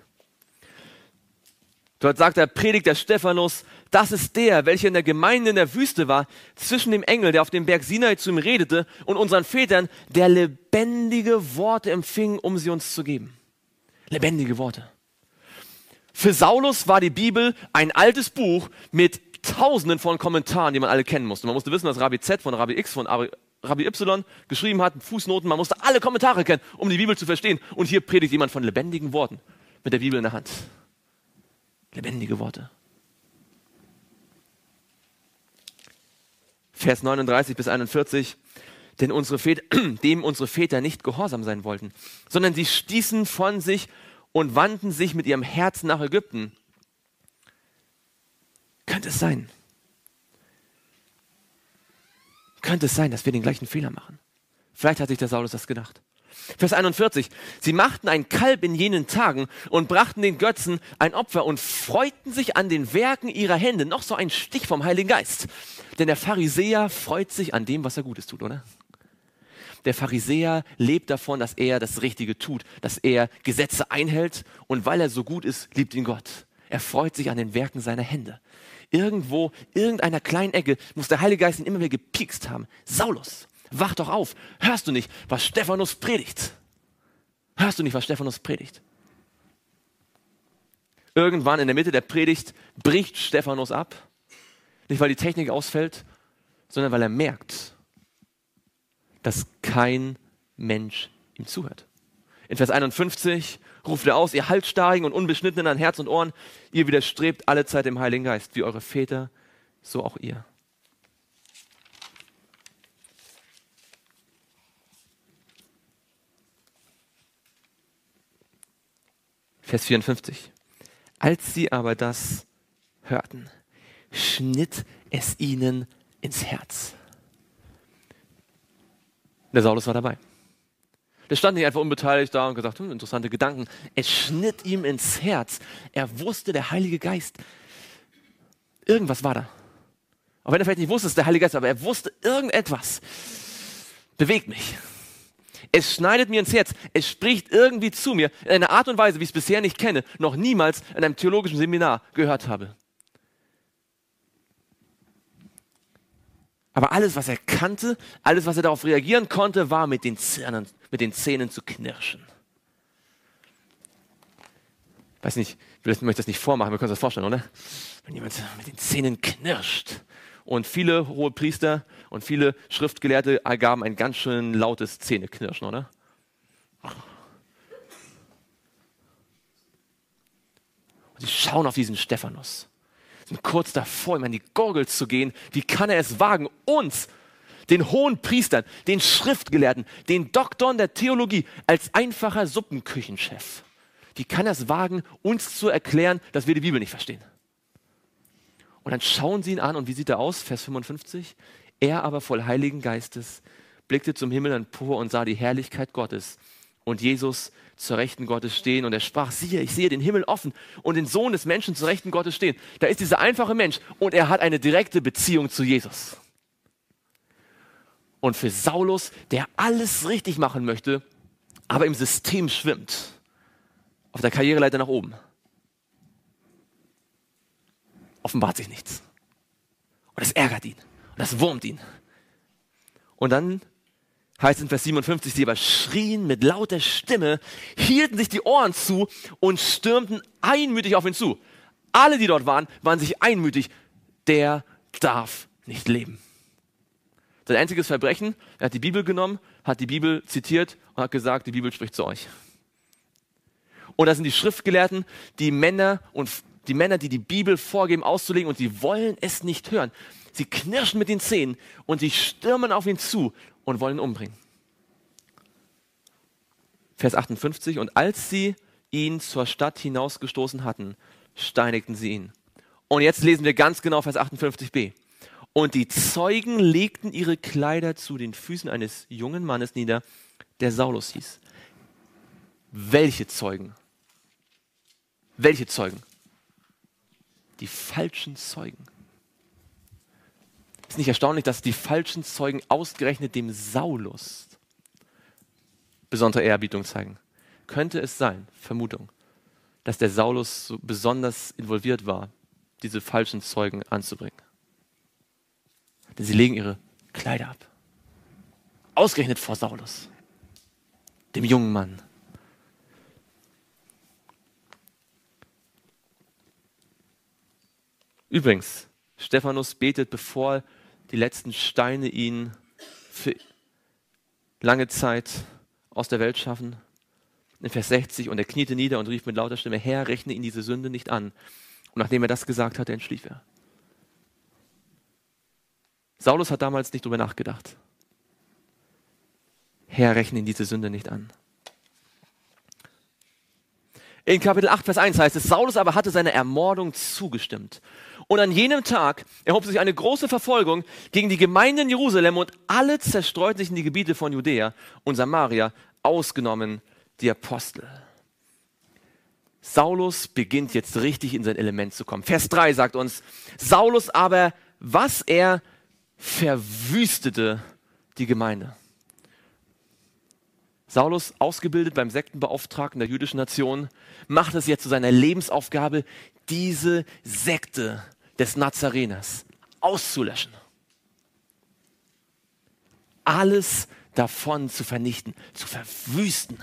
Dort sagt er, predigt der Stephanus, das ist der, welcher in der Gemeinde in der Wüste war, zwischen dem Engel, der auf dem Berg Sinai zu ihm redete, und unseren Vätern, der lebendige Worte empfing, um sie uns zu geben. Lebendige Worte. Für Saulus war die Bibel ein altes Buch mit Tausenden von Kommentaren, die man alle kennen musste. Man musste wissen, was Rabbi Z von Rabbi X von Rabbi Y geschrieben hat, Fußnoten. Man musste alle Kommentare kennen, um die Bibel zu verstehen. Und hier predigt jemand von lebendigen Worten mit der Bibel in der Hand. Lebendige Worte. Vers neununddreißig bis einundvierzig. Denn unsere Väter, dem unsere Väter nicht gehorsam sein wollten, sondern sie stießen von sich und wandten sich mit ihrem Herzen nach Ägypten. Könnte es sein? Könnte es sein, dass wir den gleichen Fehler machen? Vielleicht hat sich der Saulus das gedacht. Vers einundvierzig. Sie machten ein Kalb in jenen Tagen und brachten den Götzen ein Opfer und freuten sich an den Werken ihrer Hände. Noch so ein Stich vom Heiligen Geist. Denn der Pharisäer freut sich an dem, was er Gutes tut, oder? Der Pharisäer lebt davon, dass er das Richtige tut, dass er Gesetze einhält und weil er so gut ist, liebt ihn Gott. Er freut sich an den Werken seiner Hände. Irgendwo, irgendeiner kleinen Ecke muss der Heilige Geist ihn immer wieder gepiekst haben. Saulus, wach doch auf. Hörst du nicht, was Stephanus predigt? Hörst du nicht, was Stephanus predigt? Irgendwann in der Mitte der Predigt bricht Stephanus ab. Nicht, weil die Technik ausfällt, sondern weil er merkt, dass kein Mensch ihm zuhört. In Vers einundfünfzig ruft er aus, ihr Halsstarrigen und Unbeschnittenen an Herz und Ohren, ihr widerstrebt alle Zeit dem Heiligen Geist, wie eure Väter, so auch ihr. Vers vierundfünfzig. Als sie aber das hörten, schnitt es ihnen ins Herz. Der Saulus war dabei. Der stand nicht einfach unbeteiligt da und gesagt, hm, interessante Gedanken. Es schnitt ihm ins Herz. Er wusste, der Heilige Geist, irgendwas war da. Auch wenn er vielleicht nicht wusste, es ist der Heilige Geist, aber er wusste, irgendetwas bewegt mich. Es schneidet mir ins Herz. Es spricht irgendwie zu mir in einer Art und Weise, wie ich es bisher nicht kenne, noch niemals in einem theologischen Seminar gehört habe. Aber alles, was er kannte, alles, was er darauf reagieren konnte, war mit den Zähnen, mit den Zähnen zu knirschen. Ich weiß nicht, ich möchte das nicht vormachen, wir können uns das vorstellen, oder? Wenn jemand mit den Zähnen knirscht. Und viele hohe Priester und viele Schriftgelehrte ergaben ein ganz schön lautes Zähneknirschen, oder? Und sie schauen auf diesen Stephanus. Sind kurz davor, ihm an die Gurgel zu gehen. Wie kann er es wagen, uns, den hohen Priestern, den Schriftgelehrten, den Doktoren der Theologie, als einfacher Suppenküchenchef, wie kann er es wagen, uns zu erklären, dass wir die Bibel nicht verstehen? Und dann schauen sie ihn an und wie sieht er aus? Vers fünfundfünfzig. Er aber voll Heiligen Geistes blickte zum Himmel empor und sah die Herrlichkeit Gottes und Jesus zur Rechten Gottes stehen. Und er sprach, siehe, ich sehe den Himmel offen und den Sohn des Menschen zur Rechten Gottes stehen. Da ist dieser einfache Mensch und er hat eine direkte Beziehung zu Jesus. Und für Saulus, der alles richtig machen möchte, aber im System schwimmt, auf der Karriereleiter nach oben. Offenbart sich nichts. Und das ärgert ihn. Und das wurmt ihn. Und dann heißt es in Vers siebenundfünfzig, sie aber schrien mit lauter Stimme, hielten sich die Ohren zu und stürmten einmütig auf ihn zu. Alle, die dort waren, waren sich einmütig, der darf nicht leben. Sein einziges Verbrechen, er hat die Bibel genommen, hat die Bibel zitiert und hat gesagt, die Bibel spricht zu euch. Und das sind die Schriftgelehrten, die Männer und die Männer, die die Bibel vorgeben auszulegen und sie wollen es nicht hören. Sie knirschen mit den Zähnen und sie stürmen auf ihn zu und wollen ihn umbringen. Vers achtundfünfzig, und als sie ihn zur Stadt hinausgestoßen hatten, steinigten sie ihn. Und jetzt lesen wir ganz genau Vers achtundfünfzig b. Und die Zeugen legten ihre Kleider zu den Füßen eines jungen Mannes nieder, der Saulus hieß. Welche Zeugen? Welche Zeugen? Die falschen Zeugen. Ist nicht erstaunlich, dass die falschen Zeugen ausgerechnet dem Saulus besondere Ehrerbietung zeigen? Könnte es sein, Vermutung, dass der Saulus so besonders involviert war, diese falschen Zeugen anzubringen? Denn sie legen ihre Kleider ab. Ausgerechnet vor Saulus, dem jungen Mann. Übrigens, Stephanus betet, bevor die letzten Steine ihn für lange Zeit aus der Welt schaffen. In Vers sechzig, und er kniete nieder und rief mit lauter Stimme, Herr, rechne ihn diese Sünde nicht an. Und nachdem er das gesagt hatte, entschlief er. Saulus hat damals nicht drüber nachgedacht. Herr, rechne ihn diese Sünde nicht an. In Kapitel acht, Vers eins heißt es, Saulus aber hatte seiner Ermordung zugestimmt. Und an jenem Tag erhob sich eine große Verfolgung gegen die Gemeinde in Jerusalem und alle zerstreuten sich in die Gebiete von Judäa und Samaria, ausgenommen die Apostel. Saulus beginnt jetzt richtig in sein Element zu kommen. Vers drei sagt uns, Saulus aber, was er verwüstete die Gemeinde. Saulus, ausgebildet beim Sektenbeauftragten der jüdischen Nation, macht es jetzt zu seiner Lebensaufgabe, diese Sekte des Nazareners auszulöschen. Alles davon zu vernichten, zu verwüsten.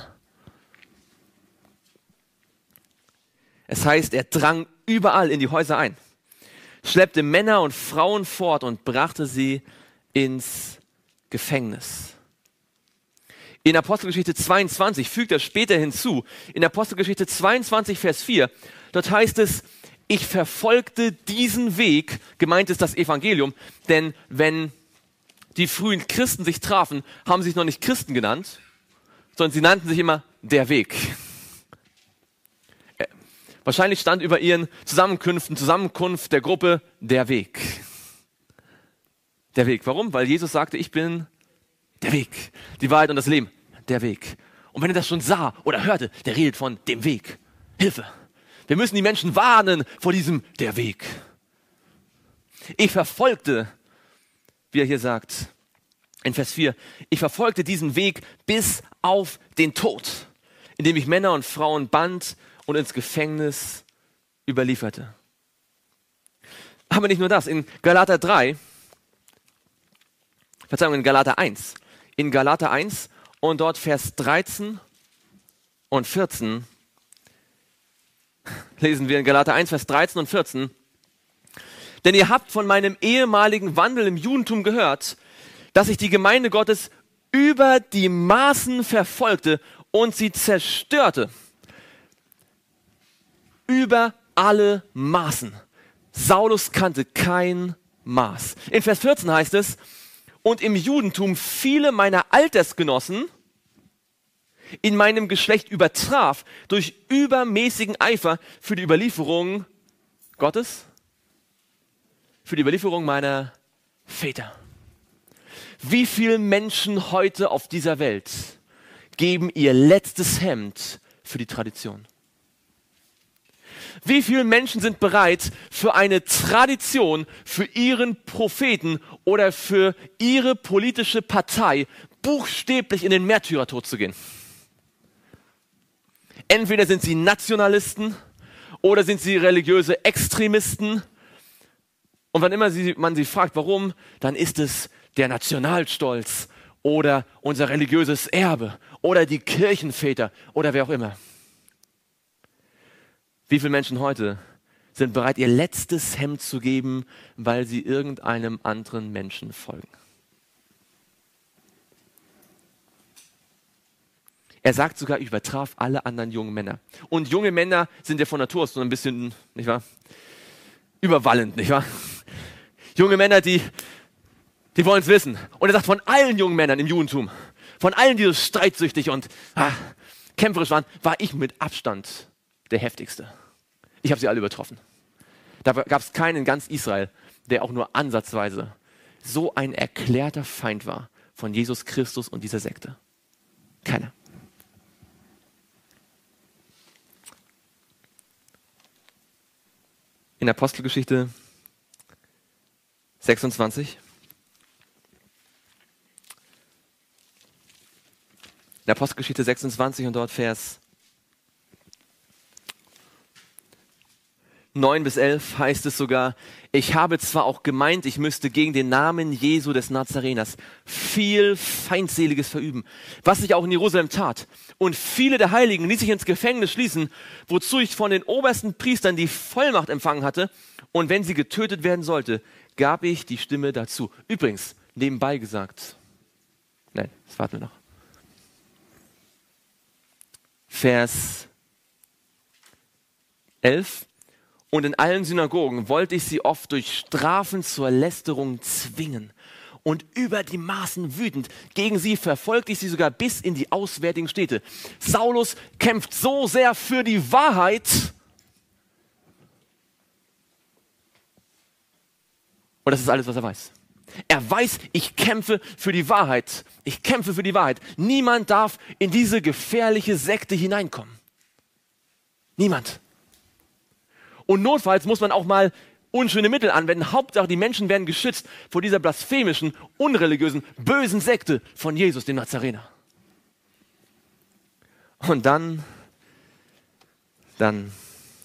Es heißt, er drang überall in die Häuser ein, schleppte Männer und Frauen fort und brachte sie ins Gefängnis. In Apostelgeschichte zweiundzwanzig fügt er später hinzu, in Apostelgeschichte zweiundzwanzig, Vers vier, dort heißt es, ich verfolgte diesen Weg, gemeint ist das Evangelium, denn wenn die frühen Christen sich trafen, haben sie sich noch nicht Christen genannt, sondern sie nannten sich immer der Weg. Wahrscheinlich stand über ihren Zusammenkünften, Zusammenkunft der Gruppe, der Weg. Der Weg. Warum? Weil Jesus sagte, ich bin der Weg, die Wahrheit und das Leben. Der Weg. Und wenn er das schon sah oder hörte, der redet von dem Weg. Hilfe. Wir müssen die Menschen warnen vor diesem der Weg. Ich verfolgte, wie er hier sagt, in Vers vier, ich verfolgte diesen Weg bis auf den Tod, indem ich Männer und Frauen band und ins Gefängnis überlieferte. Aber nicht nur das, in Galater drei, Verzeihung, in Galater eins, in Galater eins und dort Vers dreizehn und vierzehn, lesen wir in Galater eins, Vers dreizehn und vierzehn, denn ihr habt von meinem ehemaligen Wandel im Judentum gehört, dass ich die Gemeinde Gottes über die Maßen verfolgte und sie zerstörte. Über alle Maßen. Saulus kannte kein Maß. In Vers vierzehn heißt es, und im Judentum viele meiner Altersgenossen in meinem Geschlecht übertraf durch übermäßigen Eifer für die Überlieferung Gottes, für die Überlieferung meiner Väter. Wie viele Menschen heute auf dieser Welt geben ihr letztes Hemd für die Tradition? Wie viele Menschen sind bereit, für eine Tradition, für ihren Propheten oder für ihre politische Partei buchstäblich in den Märtyrertod zu gehen? Entweder sind sie Nationalisten oder sind sie religiöse Extremisten. Und wann immer sie, man sie fragt, warum, dann ist es der Nationalstolz oder unser religiöses Erbe oder die Kirchenväter oder wer auch immer. Wie viele Menschen heute sind bereit, ihr letztes Hemd zu geben, weil sie irgendeinem anderen Menschen folgen? Er sagt sogar, ich übertraf alle anderen jungen Männer. Und junge Männer sind ja von Natur aus so ein bisschen, nicht wahr, überwallend, nicht wahr? Junge Männer, die, die wollen es wissen. Und er sagt, von allen jungen Männern im Judentum, von allen, die so streitsüchtig und ah, kämpferisch waren, war ich mit Abstand der heftigste. Ich habe sie alle übertroffen. Da gab es keinen in ganz Israel, der auch nur ansatzweise so ein erklärter Feind war von Jesus Christus und dieser Sekte. Keiner. In der Apostelgeschichte sechsundzwanzig. In der Apostelgeschichte sechsundzwanzig und dort Vers neun bis elf heißt es sogar, ich habe zwar auch gemeint, ich müsste gegen den Namen Jesu des Nazareners viel Feindseliges verüben, was ich auch in Jerusalem tat. Und viele der Heiligen ließ ich ins Gefängnis schließen, wozu ich von den obersten Priestern die Vollmacht empfangen hatte. Und wenn sie getötet werden sollte, gab ich die Stimme dazu. Übrigens, nebenbei gesagt, nein, das warten wir noch. Vers elf. Und in allen Synagogen wollte ich sie oft durch Strafen zur Lästerung zwingen. Und über die Maßen wütend gegen sie verfolgte ich sie sogar bis in die auswärtigen Städte. Saulus kämpft so sehr für die Wahrheit. Und das ist alles, was er weiß. Er weiß, ich kämpfe für die Wahrheit. Ich kämpfe für die Wahrheit. Niemand darf in diese gefährliche Sekte hineinkommen. Niemand. Und notfalls muss man auch mal unschöne Mittel anwenden. Hauptsache, die Menschen werden geschützt vor dieser blasphemischen, unreligiösen, bösen Sekte von Jesus, dem Nazarener. Und dann, dann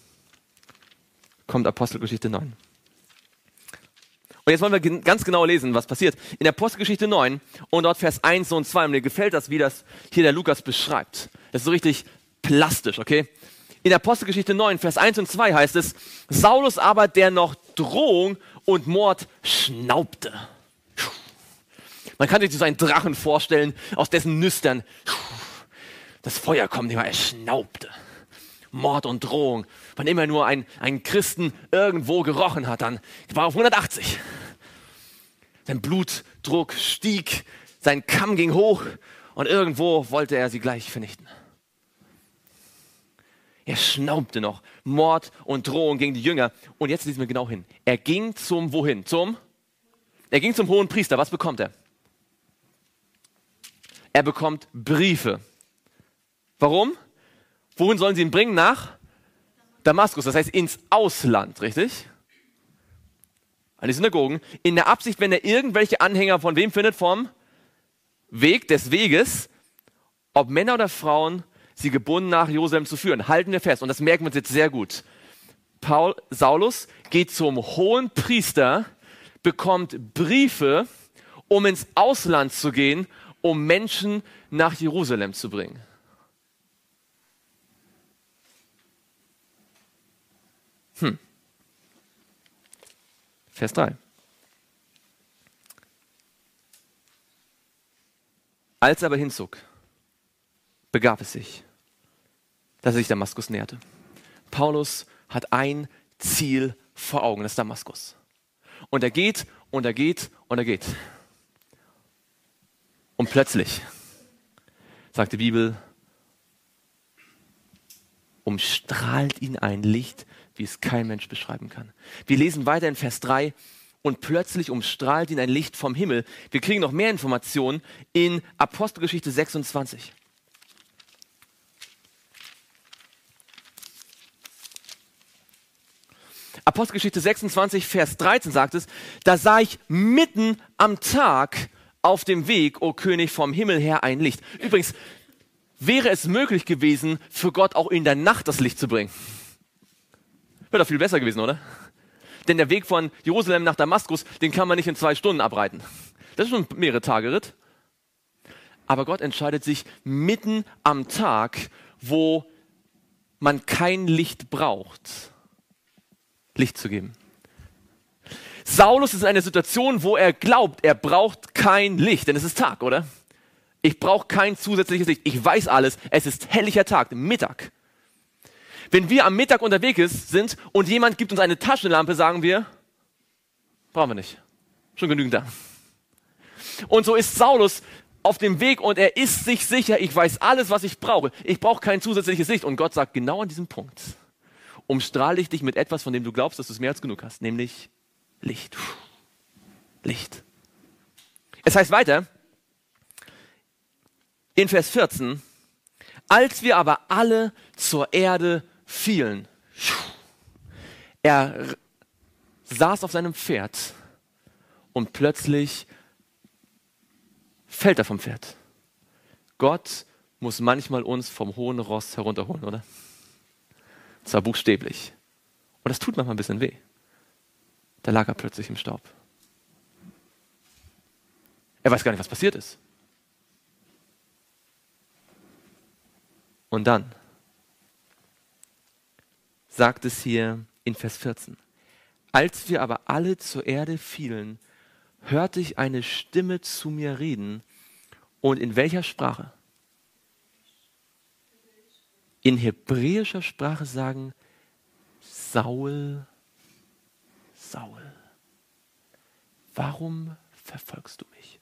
kommt Apostelgeschichte neun. Und jetzt wollen wir ganz genau lesen, was passiert. In der Apostelgeschichte neun und dort Vers eins und zwei. Und mir gefällt das, wie das hier der Lukas beschreibt. Das ist so richtig plastisch, okay? In der Apostelgeschichte neun, Vers eins und zwei heißt es, Saulus aber, der noch Drohung und Mord schnaubte. Man kann sich so einen Drachen vorstellen, aus dessen Nüstern das Feuer kommt, er schnaubte. Mord und Drohung. Wann immer nur ein, ein Christen irgendwo gerochen hat, dann war er auf hundertachtzig. Sein Blutdruck stieg, sein Kamm ging hoch und irgendwo wollte er sie gleich vernichten. Er schnaubte noch. Mord und Drohung gegen die Jünger. Und jetzt lesen wir genau hin. Er ging zum, wohin? Zum? Er ging zum hohen Priester. Was bekommt er? Er bekommt Briefe. Warum? Wohin sollen sie ihn bringen? Nach Damaskus. Das heißt ins Ausland, richtig? An die Synagogen. In der Absicht, wenn er irgendwelche Anhänger von wem findet? Vom Weg, des Weges. Ob Männer oder Frauen, sie gebunden nach Jerusalem zu führen. Halten wir fest, und das merken wir uns jetzt sehr gut. Paul, Saulus geht zum hohen Priester, bekommt Briefe, um ins Ausland zu gehen, um Menschen nach Jerusalem zu bringen. Hm. Vers drei. Als er aber hinzog, begab es sich, dass er sich Damaskus näherte. Paulus hat ein Ziel vor Augen, das ist Damaskus. Und er geht, und er geht, und er geht. Und plötzlich, sagt die Bibel, umstrahlt ihn ein Licht, wie es kein Mensch beschreiben kann. Wir lesen weiter in Vers drei, und plötzlich umstrahlt ihn ein Licht vom Himmel. Wir kriegen noch mehr Informationen in Apostelgeschichte sechsundzwanzig. Apostelgeschichte sechsundzwanzig, Vers dreizehn sagt es, da sah ich mitten am Tag auf dem Weg, o König, vom Himmel her ein Licht. Übrigens, wäre es möglich gewesen, für Gott auch in der Nacht das Licht zu bringen. Wäre doch viel besser gewesen, oder? Denn der Weg von Jerusalem nach Damaskus, den kann man nicht in zwei Stunden abreiten. Das ist schon mehrere Tage Ritt. Aber Gott entscheidet sich mitten am Tag, wo man kein Licht braucht, Licht zu geben. Saulus ist in einer Situation, wo er glaubt, er braucht kein Licht, denn es ist Tag, oder? Ich brauche kein zusätzliches Licht. Ich weiß alles. Es ist helllicher Tag, Mittag. Wenn wir am Mittag unterwegs sind und jemand gibt uns eine Taschenlampe, sagen wir, brauchen wir nicht. Schon genügend da. Und so ist Saulus auf dem Weg und er ist sich sicher, ich weiß alles, was ich brauche. Ich brauche kein zusätzliches Licht. Und Gott sagt, genau an diesem Punkt umstrahle ich dich mit etwas, von dem du glaubst, dass du es mehr als genug hast, nämlich Licht. Licht. Es heißt weiter, in Vers vierzehn, als wir aber alle zur Erde fielen, er saß auf seinem Pferd und plötzlich fällt er vom Pferd. Gott muss manchmal uns vom hohen Ross herunterholen, oder? Und zwar buchstäblich. Und das tut manchmal ein bisschen weh. Da lag er plötzlich im Staub. Er weiß gar nicht, was passiert ist. Und dann sagt es hier in Vers vierzehn, als wir aber alle zur Erde fielen, hörte ich eine Stimme zu mir reden. Und in welcher Sprache? In hebräischer Sprache sagen, Saul, Saul, warum verfolgst du mich?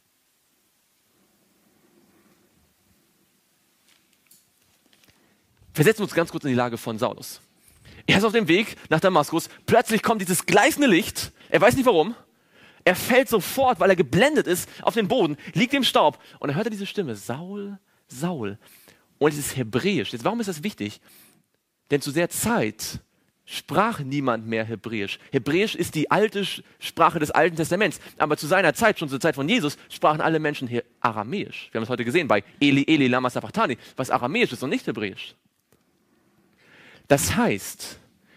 Versetzen wir uns ganz kurz in die Lage von Saulus. Er ist auf dem Weg nach Damaskus, plötzlich kommt dieses gleißende Licht, er weiß nicht warum, er fällt sofort, weil er geblendet ist, auf den Boden, liegt im Staub und dann hört er diese Stimme, Saul, Saul. Und es ist hebräisch. Jetzt, warum ist das wichtig? Denn zu der Zeit sprach niemand mehr Hebräisch. Hebräisch ist die alte Sprache des Alten Testaments. Aber zu seiner Zeit, schon zur Zeit von Jesus, sprachen alle Menschen hier Aramäisch. Wir haben es heute gesehen bei Eli, Eli, lama sabachthani, was Aramäisch ist und nicht Hebräisch. Das heißt,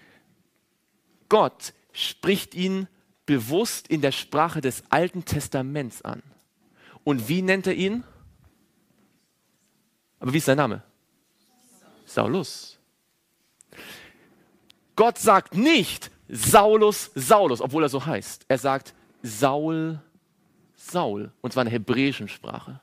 Gott spricht ihn bewusst in der Sprache des Alten Testaments an. Und wie nennt er ihn? Aber wie ist sein Name? Saulus. Gott sagt nicht Saulus, Saulus, obwohl er so heißt. Er sagt Saul, Saul. Und zwar in der hebräischen Sprache.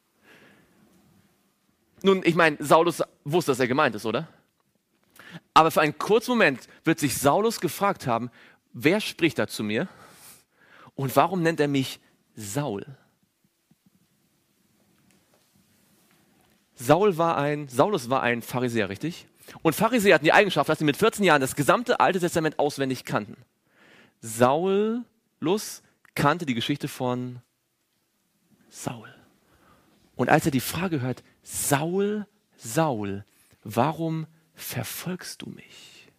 Nun, ich meine, Saulus wusste, dass er gemeint ist, oder? Aber für einen kurzen Moment wird sich Saulus gefragt haben, wer spricht da zu mir? Und warum nennt er mich Saul? Saul war ein, Saulus war ein Pharisäer, richtig? Und Pharisäer hatten die Eigenschaft, dass sie mit vierzehn Jahren das gesamte Alte Testament auswendig kannten. Saulus kannte die Geschichte von Saul. Und als er die Frage hört, Saul, Saul, warum verfolgst du mich?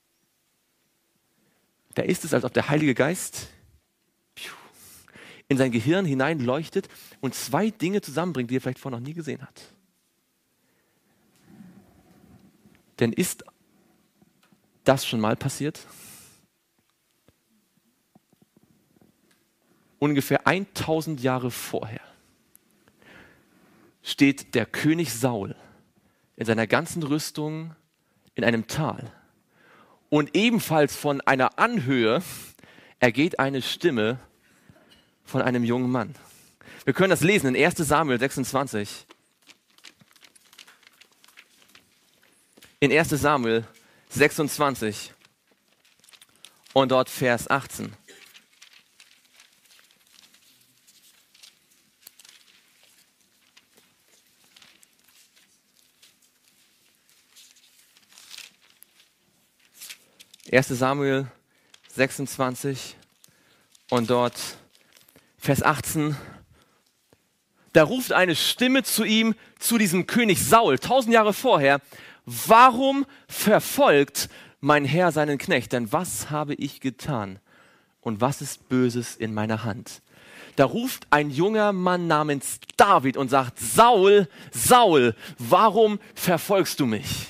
Da ist es, als ob der Heilige Geist in sein Gehirn hineinleuchtet und zwei Dinge zusammenbringt, die er vielleicht vorher noch nie gesehen hat. Denn ist das schon mal passiert? Ungefähr tausend Jahre vorher steht der König Saul in seiner ganzen Rüstung in einem Tal. Und ebenfalls von einer Anhöhe ergeht eine Stimme von einem jungen Mann. Wir können das lesen in erster Samuel sechsundzwanzig. In erster Samuel sechsundzwanzig und dort Vers achtzehn. erster Samuel sechsundzwanzig und dort Vers achtzehn. Da ruft eine Stimme zu ihm, zu diesem König Saul, tausend Jahre vorher, warum verfolgt mein Herr seinen Knecht? Denn was habe ich getan? und was ist Böses in meiner Hand? Da ruft ein junger Mann namens David und sagt, Saul, Saul, warum verfolgst du mich?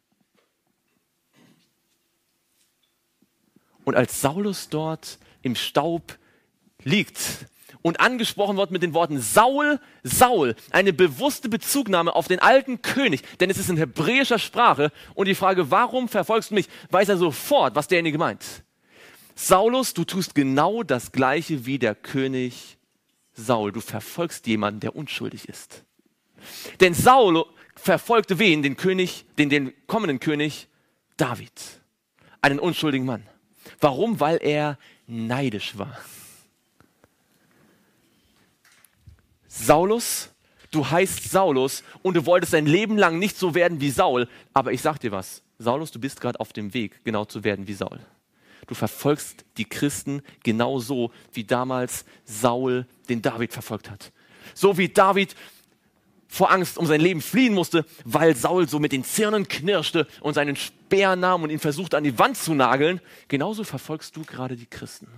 Und als Saulus dort im Staub liegt und angesprochen wird mit den Worten Saul, Saul, eine bewusste Bezugnahme auf den alten König, denn es ist in hebräischer Sprache und die Frage, warum verfolgst du mich, weiß er sofort, was derjenige meint. Saulus, du tust genau das Gleiche wie der König Saul. Du verfolgst jemanden, der unschuldig ist. Denn Saul verfolgte wen? Den König, den, den kommenden König David. Einen unschuldigen Mann. Warum? Weil er neidisch war. Saulus, du heißt Saulus und du wolltest dein Leben lang nicht so werden wie Saul. Aber ich sag dir was, Saulus, du bist gerade auf dem Weg, genau zu werden wie Saul. Du verfolgst die Christen genauso, wie damals Saul den David verfolgt hat. So wie David vor Angst um sein Leben fliehen musste, weil Saul so mit den Zirnen knirschte und seinen Speer nahm und ihn versuchte an die Wand zu nageln. Genauso verfolgst du gerade die Christen.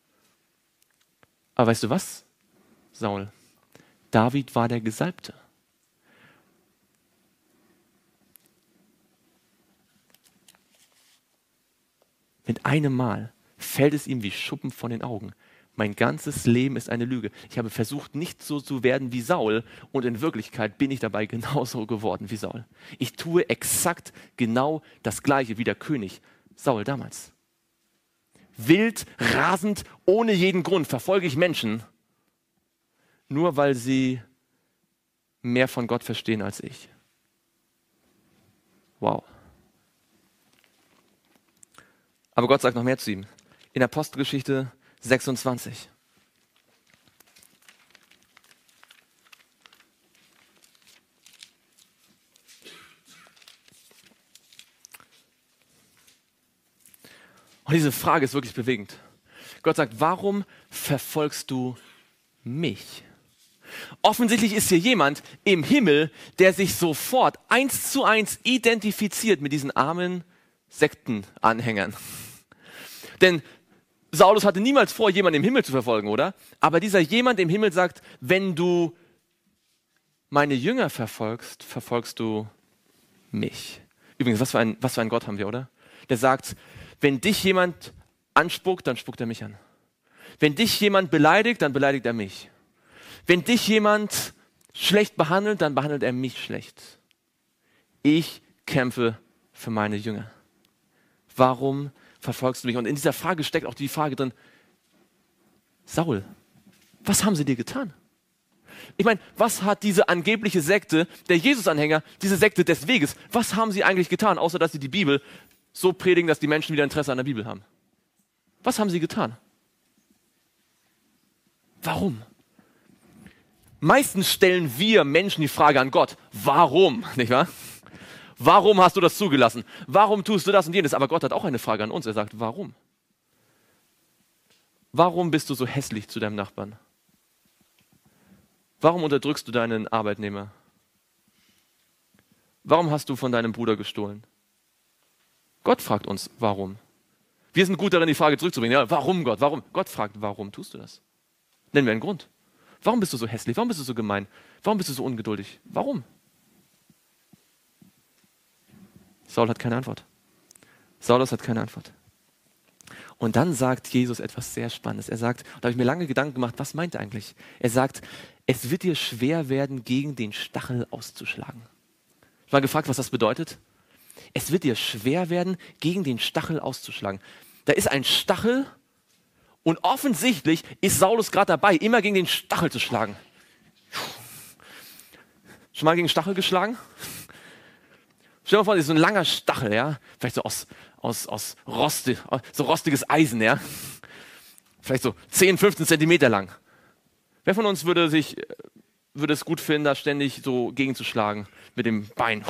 Aber weißt du was, Saul? David war der Gesalbte. Mit einem Mal fällt es ihm wie Schuppen von den Augen. Mein ganzes Leben ist eine Lüge. Ich habe versucht, nicht so zu werden wie Saul und in Wirklichkeit bin ich dabei genauso geworden wie Saul. Ich tue exakt genau das Gleiche wie der König Saul damals. Wild, rasend, ohne jeden Grund verfolge ich Menschen, nur weil sie mehr von Gott verstehen als ich. Wow. Aber Gott sagt noch mehr zu ihm. In Apostelgeschichte sechsundzwanzig. Und diese Frage ist wirklich bewegend. Gott sagt, warum verfolgst du mich? Offensichtlich ist hier jemand im Himmel, der sich sofort eins zu eins identifiziert mit diesen armen Sektenanhängern. Denn Saulus hatte niemals vor, jemanden im Himmel zu verfolgen, oder? Aber dieser jemand im Himmel sagt, wenn du meine Jünger verfolgst, verfolgst du mich. Übrigens, was für ein, was für ein Gott haben wir, oder? Der sagt, wenn dich jemand anspuckt, dann spuckt er mich an. Wenn dich jemand beleidigt, dann beleidigt er mich. Wenn dich jemand schlecht behandelt, dann behandelt er mich schlecht. Ich kämpfe für meine Jünger. Warum verfolgst du mich? Und in dieser Frage steckt auch die Frage drin, Saul, was haben sie dir getan? Ich meine, was hat diese angebliche Sekte, der Jesus-Anhänger, diese Sekte des Weges, was haben sie eigentlich getan, außer dass sie die Bibel so predigen, dass die Menschen wieder Interesse an der Bibel haben? Was haben sie getan? Warum? Meistens stellen wir Menschen die Frage an Gott, warum, nicht wahr? Warum hast du das zugelassen? Warum tust du das und jenes? Aber Gott hat auch eine Frage an uns. Er sagt, warum? Warum bist du so hässlich zu deinem Nachbarn? Warum unterdrückst du deinen Arbeitnehmer? Warum hast du von deinem Bruder gestohlen? Gott fragt uns, warum? Wir sind gut darin, die Frage zurückzubringen. Ja, warum Gott? Warum? Gott fragt, warum tust du das? Nennen wir einen Grund. Warum bist du so hässlich? Warum bist du so gemein? Warum bist du so ungeduldig? Warum? Saul hat keine Antwort. Saulus hat keine Antwort. Und dann sagt Jesus etwas sehr Spannendes. Er sagt, da habe ich mir lange Gedanken gemacht, was meint er eigentlich? Er sagt, es wird dir schwer werden, gegen den Stachel auszuschlagen. Ich war gefragt, was das bedeutet. Es wird dir schwer werden, gegen den Stachel auszuschlagen. Da ist ein Stachel und offensichtlich ist Saulus gerade dabei, immer gegen den Stachel zu schlagen. Schon mal gegen den Stachel geschlagen? Stell dir mal vor, das ist so ein langer Stachel, ja, vielleicht so aus, aus, aus Roste, so rostiges Eisen, ja, vielleicht so zehn, fünfzehn Zentimeter lang. Wer von uns würde sich, würde es gut finden, da ständig so gegenzuschlagen mit dem Bein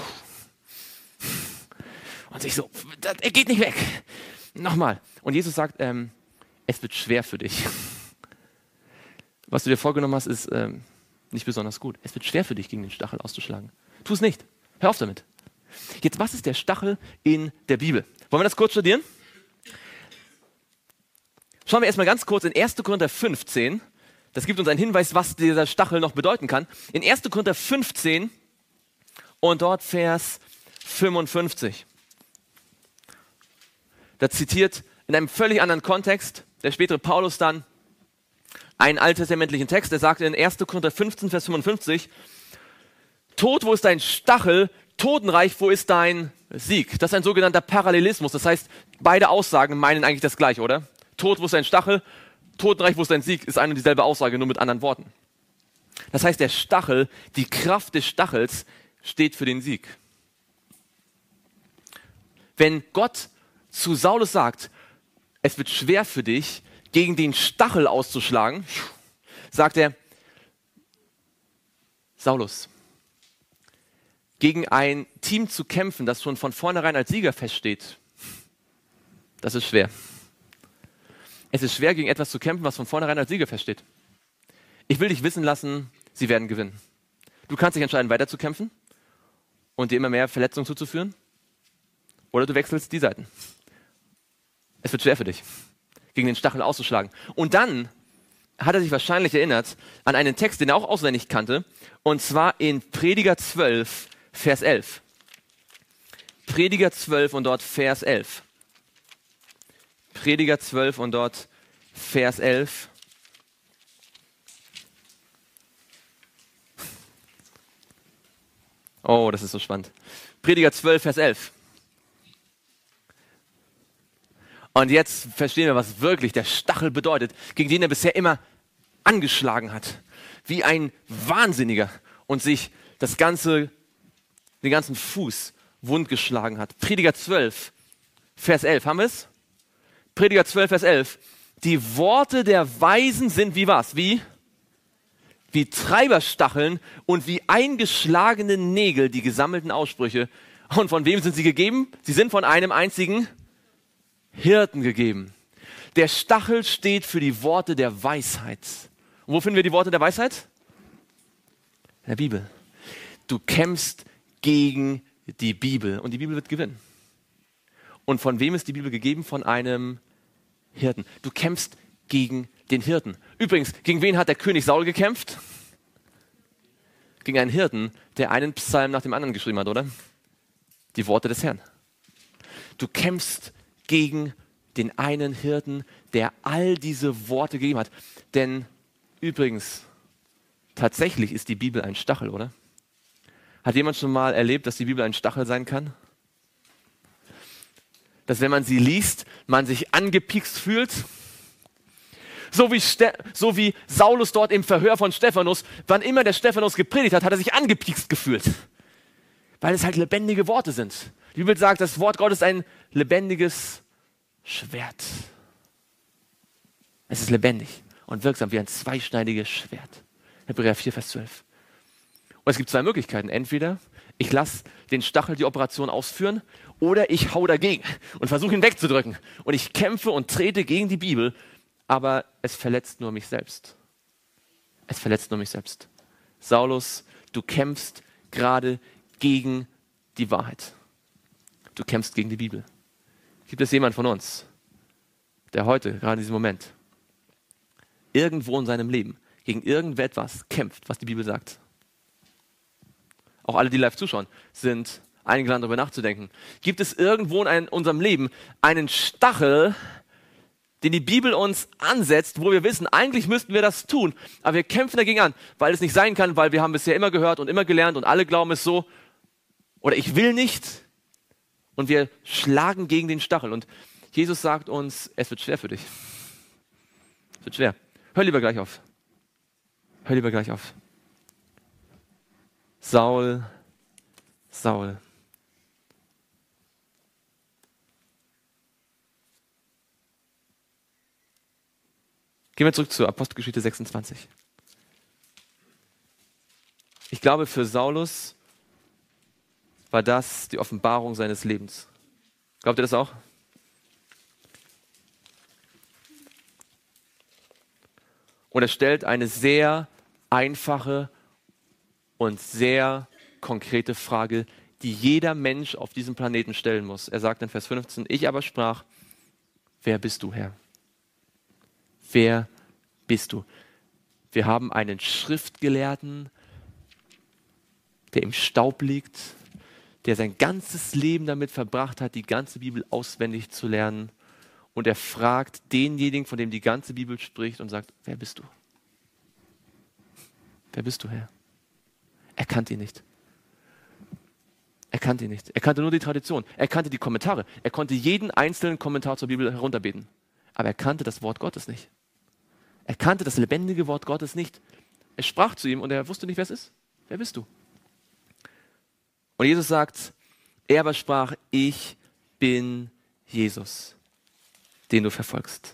und sich so, er geht nicht weg. Nochmal. Und Jesus sagt, ähm, es wird schwer für dich. Was du dir vorgenommen hast, ist ähm, nicht besonders gut. Es wird schwer für dich, gegen den Stachel auszuschlagen. Tu es nicht. Hör auf damit. Jetzt, was ist der Stachel in der Bibel? Wollen wir das kurz studieren? Schauen wir erstmal ganz kurz in erster Korinther fünfzehn. Das gibt uns einen Hinweis, was dieser Stachel noch bedeuten kann. In erster Korinther fünfzehn und dort Vers fünfundfünfzig. Da zitiert in einem völlig anderen Kontext der spätere Paulus dann einen alttestamentlichen Text. Er sagt in erster Korinther fünfzehn, Vers fünfundfünfzig, Tod, wo ist dein Stachel? Totenreich, wo ist dein Sieg? Das ist ein sogenannter Parallelismus. Das heißt, beide Aussagen meinen eigentlich das Gleiche, oder? Tod, wo ist dein Stachel? Totenreich, wo ist dein Sieg? Ist eine und dieselbe Aussage, nur mit anderen Worten. Das heißt, der Stachel, die Kraft des Stachels steht für den Sieg. Wenn Gott zu Saulus sagt, es wird schwer für dich, gegen den Stachel auszuschlagen, sagt er, Saulus, gegen ein Team zu kämpfen, das schon von vornherein als Sieger feststeht, das ist schwer. Es ist schwer, gegen etwas zu kämpfen, was von vornherein als Sieger feststeht. Ich will dich wissen lassen, sie werden gewinnen. Du kannst dich entscheiden, weiterzukämpfen und dir immer mehr Verletzungen zuzuführen, oder du wechselst die Seiten. Es wird schwer für dich, gegen den Stachel auszuschlagen. Und dann hat er sich wahrscheinlich erinnert an einen Text, den er auch auswendig kannte, und zwar in Prediger zwölf, Vers elf. Prediger zwölf und dort Vers elf. Prediger zwölf und dort Vers elf. Oh, das ist so spannend. Prediger zwölf, Vers elf. Und jetzt verstehen wir, was wirklich der Stachel bedeutet, gegen den er bisher immer angeschlagen hat. Wie ein Wahnsinniger und sich das ganze, den ganzen Fuß wundgeschlagen hat. Prediger zwölf, Vers elf. Haben wir es? Prediger zwölf, Vers elf. Die Worte der Weisen sind wie was? Wie? Wie Treiberstacheln und wie eingeschlagene Nägel, die gesammelten Aussprüche. Und von wem sind sie gegeben? Sie sind von einem einzigen Hirten gegeben. Der Stachel steht für die Worte der Weisheit. Und wo finden wir die Worte der Weisheit? In der Bibel. Du kämpfst gegen die Bibel und die Bibel wird gewinnen. Und von wem ist die Bibel gegeben? Von einem Hirten. Du kämpfst gegen den Hirten. Übrigens, gegen wen hat der König Saul gekämpft? Gegen einen Hirten, der einen Psalm nach dem anderen geschrieben hat, oder? Die Worte des Herrn. Du kämpfst gegen den einen Hirten, der all diese Worte gegeben hat. Denn übrigens, tatsächlich ist die Bibel ein Stachel, oder? Hat jemand schon mal erlebt, dass die Bibel ein Stachel sein kann? Dass wenn man sie liest, man sich angepiekst fühlt? So wie, Ste- so wie Saulus dort im Verhör von Stephanus, wann immer der Stephanus gepredigt hat, hat er sich angepiekst gefühlt. Weil es halt lebendige Worte sind. Die Bibel sagt, das Wort Gottes ist ein lebendiges Schwert. Es ist lebendig und wirksam wie ein zweischneidiges Schwert. Hebräer vier, Vers zwölf. Und es gibt zwei Möglichkeiten. Entweder ich lasse den Stachel die Operation ausführen oder ich hau dagegen und versuche ihn wegzudrücken. Und ich kämpfe und trete gegen die Bibel, aber es verletzt nur mich selbst. Es verletzt nur mich selbst. Saulus, du kämpfst gerade gegen die Wahrheit. Du kämpfst gegen die Bibel. Gibt es jemand von uns, der heute, gerade in diesem Moment, irgendwo in seinem Leben gegen irgendetwas kämpft, was die Bibel sagt? Auch alle, die live zuschauen, sind eingeladen, darüber nachzudenken. Gibt es irgendwo in einem, unserem Leben einen Stachel, den die Bibel uns ansetzt, wo wir wissen, eigentlich müssten wir das tun, aber wir kämpfen dagegen an, weil es nicht sein kann, weil wir haben bisher immer gehört und immer gelernt und alle glauben es so, oder ich will nicht, und wir schlagen gegen den Stachel. Und Jesus sagt uns, es wird schwer für dich. Es wird schwer. Hör lieber gleich auf. Hör lieber gleich auf. Saul, Saul. Gehen wir zurück zur Apostelgeschichte sechsundzwanzig. Ich glaube, für Saulus war das die Offenbarung seines Lebens. Glaubt ihr das auch? Und er stellt eine sehr einfache und sehr konkrete Frage, die jeder Mensch auf diesem Planeten stellen muss. Er sagt in Vers fünfzehn, ich aber sprach, wer bist du, Herr? wer bist du? Wir haben einen Schriftgelehrten, der im Staub liegt, der sein ganzes Leben damit verbracht hat, die ganze Bibel auswendig zu lernen. Und er fragt denjenigen, von dem die ganze Bibel spricht, und sagt, wer bist du? Wer bist du, Herr? Er kannte ihn nicht. Er kannte ihn nicht. Er kannte nur die Tradition. Er kannte die Kommentare. Er konnte jeden einzelnen Kommentar zur Bibel herunterbeten. Aber er kannte das Wort Gottes nicht. Er kannte das lebendige Wort Gottes nicht. Er sprach zu ihm und er wusste nicht, wer es ist. Wer bist du? Und Jesus sagt, er aber sprach, ich bin Jesus, den du verfolgst.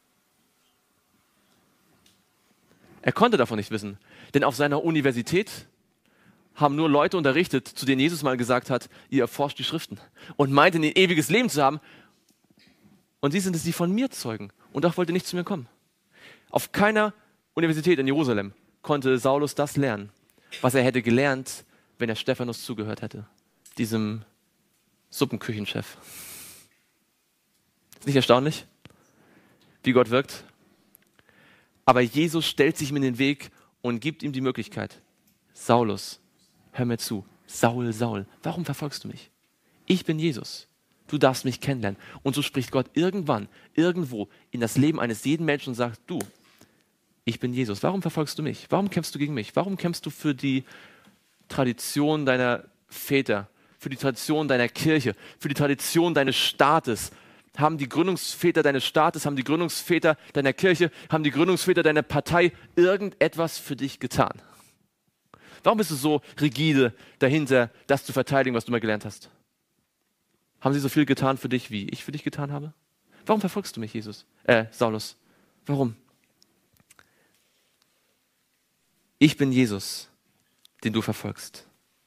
Er konnte davon nicht wissen, denn auf seiner Universität haben nur Leute unterrichtet, zu denen Jesus mal gesagt hat, ihr erforscht die Schriften und meinten, ein ewiges Leben zu haben. Und sie sind es, die von mir zeugen. Und doch wollte nicht zu mir kommen. Auf keiner Universität in Jerusalem konnte Saulus das lernen, was er hätte gelernt, wenn er Stephanus zugehört hätte, diesem Suppenküchenchef. Ist nicht erstaunlich, wie Gott wirkt? Aber Jesus stellt sich ihm in den Weg und gibt ihm die Möglichkeit. Saulus, hör mir zu. Saul, Saul, warum verfolgst du mich? Ich bin Jesus. Du darfst mich kennenlernen. Und so spricht Gott irgendwann, irgendwo in das Leben eines jeden Menschen und sagt, du, ich bin Jesus. Warum verfolgst du mich? Warum kämpfst du gegen mich? Warum kämpfst du für die Tradition deiner Väter, für die Tradition deiner Kirche, für die Tradition deines Staates? Haben die Gründungsväter deines Staates, haben die Gründungsväter deiner Kirche, haben die Gründungsväter deiner Partei irgendetwas für dich getan? Warum bist du so rigide dahinter, das zu verteidigen, was du mal gelernt hast? Haben sie so viel getan für dich, wie ich für dich getan habe? Warum verfolgst du mich, Jesus? Äh, Saulus. Warum? Ich bin Jesus, den du verfolgst.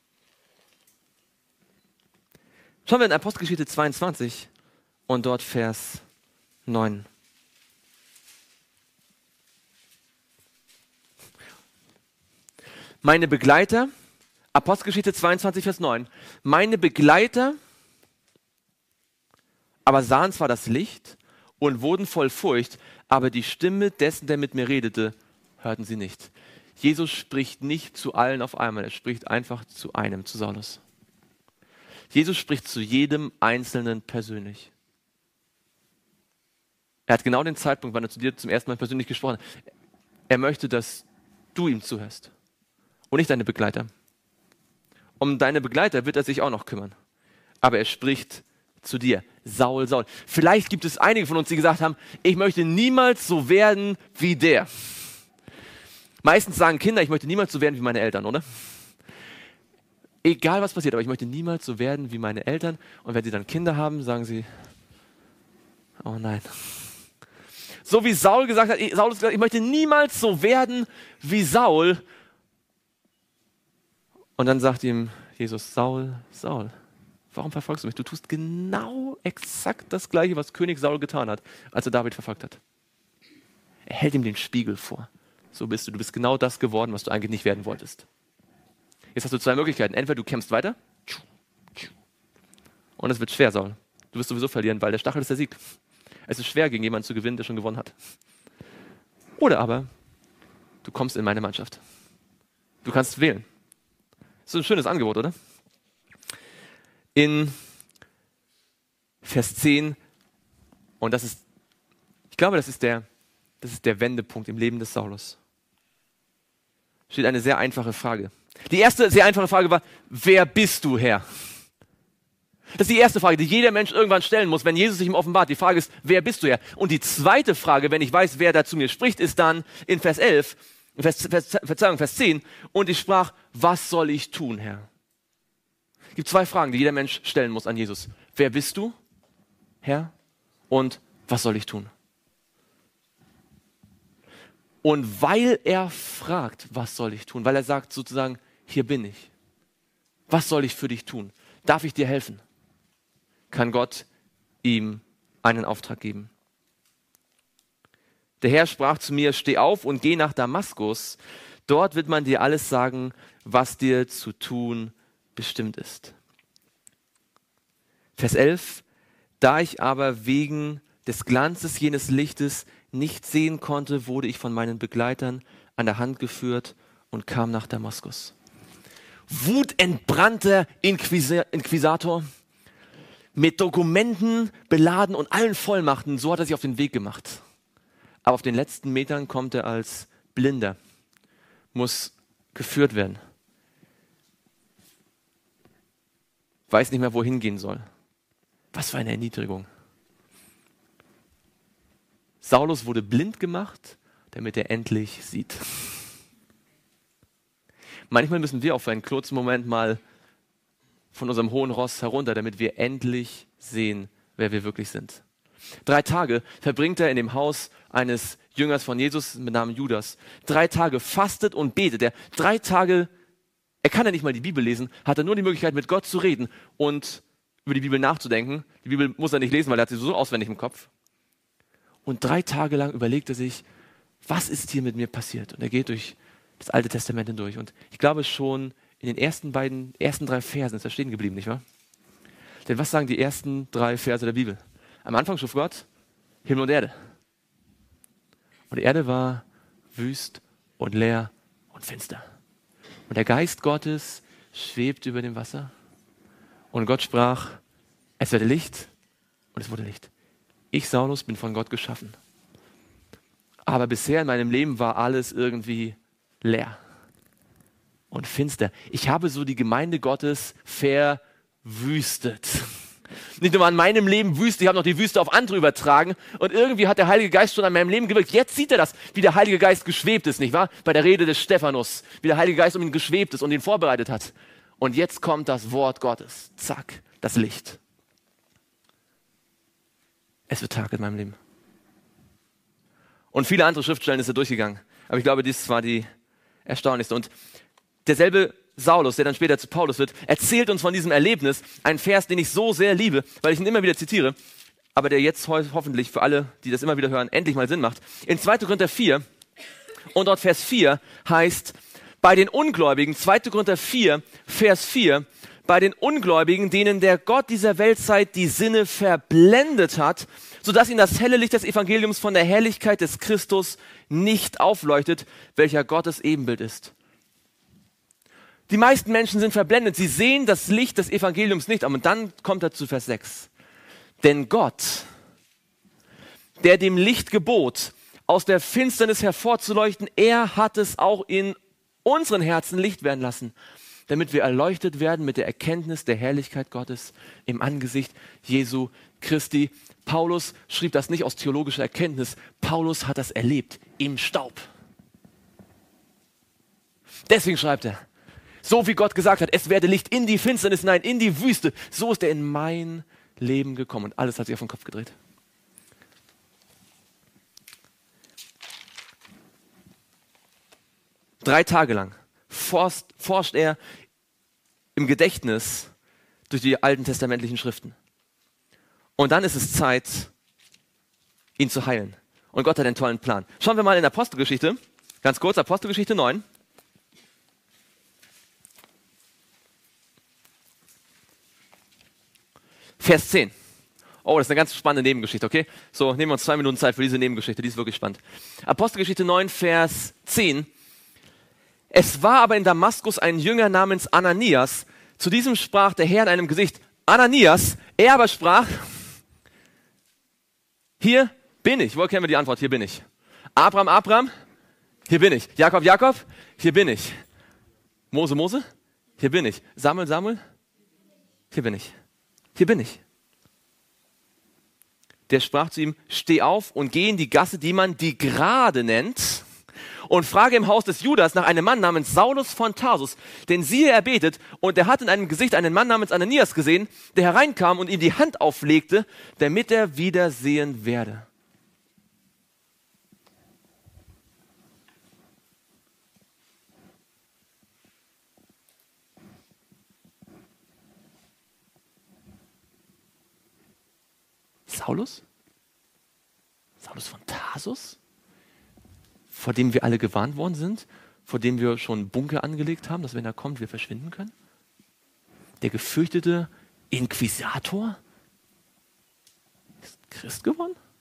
Schauen wir in Apostelgeschichte zweiundzwanzig und dort Vers neun. Meine Begleiter, Apostelgeschichte zweiundzwanzig, Vers neun, meine Begleiter aber sahen zwar das Licht und wurden voll Furcht, aber die Stimme dessen, der mit mir redete, hörten sie nicht. Jesus spricht nicht zu allen auf einmal, er spricht einfach zu einem, zu Saulus. Jesus spricht zu jedem Einzelnen persönlich. Er hat genau den Zeitpunkt, wann er zu dir zum ersten Mal persönlich gesprochen hat. Er möchte, dass du ihm zuhörst und nicht deine Begleiter. Um deine Begleiter wird er sich auch noch kümmern. Aber er spricht zu dir, Saul, Saul. Vielleicht gibt es einige von uns, die gesagt haben, ich möchte niemals so werden wie der. Meistens sagen Kinder, ich möchte niemals so werden wie meine Eltern, oder? Egal was passiert, aber ich möchte niemals so werden wie meine Eltern. Und wenn sie dann Kinder haben, sagen sie, oh nein. So wie Saul gesagt hat, Saul hat gesagt, ich möchte niemals so werden wie Saul. Und dann sagt ihm Jesus, Saul, Saul, warum verfolgst du mich? Du tust genau exakt das Gleiche, was König Saul getan hat, als er David verfolgt hat. Er hält ihm den Spiegel vor. So bist du. Du bist genau das geworden, was du eigentlich nicht werden wolltest. Jetzt hast du zwei Möglichkeiten. Entweder du kämpfst weiter und es wird schwer, Saul. Du wirst sowieso verlieren, weil der Stachel ist der Sieg. Es ist schwer, gegen jemanden zu gewinnen, der schon gewonnen hat. Oder aber du kommst in meine Mannschaft. Du kannst wählen. Das ist ein schönes Angebot, oder? In Vers zehn, und das ist, ich glaube, das ist der, das ist der Wendepunkt im Leben des Saulus, steht eine sehr einfache Frage. Die erste sehr einfache Frage war, wer bist du, Herr? Das ist die erste Frage, die jeder Mensch irgendwann stellen muss, wenn Jesus sich ihm offenbart. Die Frage ist, wer bist du, Herr? Und die zweite Frage, wenn ich weiß, wer da zu mir spricht, ist dann in Vers elf, Vers, Vers, Verzeihung, Vers zehn, und ich sprach, was soll ich tun, Herr? Es gibt zwei Fragen, die jeder Mensch stellen muss an Jesus. Wer bist du, Herr? Und was soll ich tun? Und weil er fragt, was soll ich tun? Weil er sagt sozusagen, hier bin ich. Was soll ich für dich tun? Darf ich dir helfen? Kann Gott ihm einen Auftrag geben. Der Herr sprach zu mir, steh auf und geh nach Damaskus. Dort wird man dir alles sagen, was dir zu tun bestimmt ist. Vers elf, da ich aber wegen des Glanzes jenes Lichtes nicht sehen konnte, wurde ich von meinen Begleitern an der Hand geführt und kam nach Damaskus. Wutentbrannter Inquisi- Inquisitor, mit Dokumenten beladen und allen Vollmachten, so hat er sich auf den Weg gemacht. Aber auf den letzten Metern kommt er als Blinder, muss geführt werden. Weiß nicht mehr, wohin gehen soll. Was für eine Erniedrigung. Saulus wurde blind gemacht, damit er endlich sieht. Manchmal müssen wir auch für einen kurzen Moment mal von unserem hohen Ross herunter, damit wir endlich sehen, wer wir wirklich sind. Drei Tage verbringt er in dem Haus eines Jüngers von Jesus mit Namen Judas. Drei Tage fastet und betet er. Drei Tage, er kann ja nicht mal die Bibel lesen, hat er nur die Möglichkeit, mit Gott zu reden und über die Bibel nachzudenken. Die Bibel muss er nicht lesen, weil er hat sie so auswendig im Kopf. Und drei Tage lang überlegt er sich, was ist hier mit mir passiert? Und er geht durch das Alte Testament hindurch. Und ich glaube schon, in den ersten beiden, ersten drei Versen ist er stehen geblieben, nicht wahr? Denn was sagen die ersten drei Verse der Bibel? Am Anfang schuf Gott Himmel und Erde. Und die Erde war wüst und leer und finster. Und der Geist Gottes schwebt über dem Wasser. Und Gott sprach, es werde Licht und es wurde Licht. Ich, Saulus, bin von Gott geschaffen. Aber bisher in meinem Leben war alles irgendwie leer und finster. Ich habe so die Gemeinde Gottes verwüstet. Nicht nur an meinem Leben Wüste, ich habe noch die Wüste auf andere übertragen und irgendwie hat der Heilige Geist schon an meinem Leben gewirkt. Jetzt sieht er das, wie der Heilige Geist geschwebt ist, nicht wahr? Bei der Rede des Stephanus, wie der Heilige Geist um ihn geschwebt ist und ihn vorbereitet hat. Und jetzt kommt das Wort Gottes. Zack, das Licht. Es wird Tag in meinem Leben. Und viele andere Schriftstellen ist er durchgegangen. Aber ich glaube, dies war die erstaunlichste. Und derselbe Saulus, der dann später zu Paulus wird, erzählt uns von diesem Erlebnis, einen Vers, den ich so sehr liebe, weil ich ihn immer wieder zitiere, aber der jetzt ho- hoffentlich für alle, die das immer wieder hören, endlich mal Sinn macht. In zweiter Korinther vier und dort Vers vier heißt, bei den Ungläubigen, zweiter Korinther vier, Vers vier, bei den Ungläubigen, denen der Gott dieser Weltzeit die Sinne verblendet hat, sodass ihnen das helle Licht des Evangeliums von der Herrlichkeit des Christus nicht aufleuchtet, welcher Gottes Ebenbild ist. Die meisten Menschen sind verblendet. Sie sehen das Licht des Evangeliums nicht. Aber dann kommt er zu Vers sechs. Denn Gott, der dem Licht gebot, aus der Finsternis hervorzuleuchten, er hat es auch in unseren Herzen Licht werden lassen, damit wir erleuchtet werden mit der Erkenntnis der Herrlichkeit Gottes im Angesicht Jesu Christi. Paulus schrieb das nicht aus theologischer Erkenntnis. Paulus hat das erlebt im Staub. Deswegen schreibt er, so wie Gott gesagt hat, es werde Licht in die Finsternis hinein, in die Wüste, so ist er in mein Leben gekommen. Und alles hat sich auf den Kopf gedreht. Drei Tage lang forscht, forscht er im Gedächtnis durch die alten testamentlichen Schriften. Und dann ist es Zeit, ihn zu heilen. Und Gott hat einen tollen Plan. Schauen wir mal in Apostelgeschichte, ganz kurz, Apostelgeschichte neun. Vers zehn. Oh, das ist eine ganz spannende Nebengeschichte, okay? So, nehmen wir uns zwei Minuten Zeit für diese Nebengeschichte, die ist wirklich spannend. Apostelgeschichte neun, Vers zehn. Es war aber in Damaskus ein Jünger namens Ananias. Zu diesem sprach der Herr in einem Gesicht, Ananias. Er aber sprach, hier bin ich. Woher kennen wir die Antwort? Hier bin ich. Abraham, Abraham, hier bin ich. Jakob, Jakob, hier bin ich. Mose, Mose, hier bin ich. Samuel, Samuel, hier bin ich. Hier bin ich. Der sprach zu ihm, steh auf und geh in die Gasse, die man die Gerade nennt, und frage im Haus des Judas nach einem Mann namens Saulus von Tarsus. Denn siehe, er betet, und er hat in einem Gesicht einen Mann namens Ananias gesehen, der hereinkam und ihm die Hand auflegte, damit er wieder sehen werde. Saulus? Saulus von Tarsus? Vor dem wir alle gewarnt worden sind? Vor dem wir schon einen Bunker angelegt haben, dass wenn er kommt, wir verschwinden können? Der gefürchtete Inquisitor? Ist Christ geworden?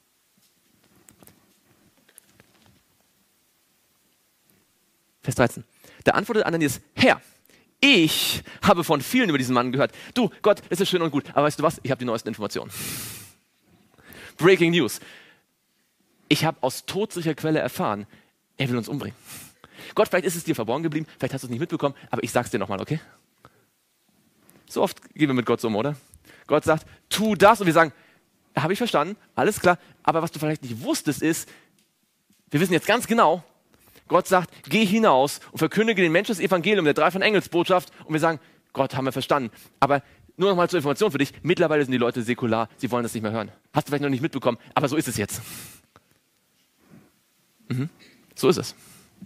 Vers dreizehn. Da antwortete Ananias, Herr, ich habe von vielen über diesen Mann gehört. Du, Gott, das ist schön und gut, aber weißt du was? Ich habe die neuesten Informationen. Breaking News. Ich habe aus todsicherer Quelle erfahren, er will uns umbringen. Gott, vielleicht ist es dir verborgen geblieben, vielleicht hast du es nicht mitbekommen, aber ich sag's dir nochmal, okay? So oft gehen wir mit Gott so um, oder? Gott sagt, tu das und wir sagen, habe ich verstanden, alles klar, aber was du vielleicht nicht wusstest ist, wir wissen jetzt ganz genau, Gott sagt, geh hinaus und verkündige den Menschen das Evangelium der dreifachen Engelsbotschaft und wir sagen, Gott, haben wir verstanden, aber nur nochmal zur Information für dich, mittlerweile sind die Leute säkular, sie wollen das nicht mehr hören. Hast du vielleicht noch nicht mitbekommen, aber so ist es jetzt. Mhm. So ist es.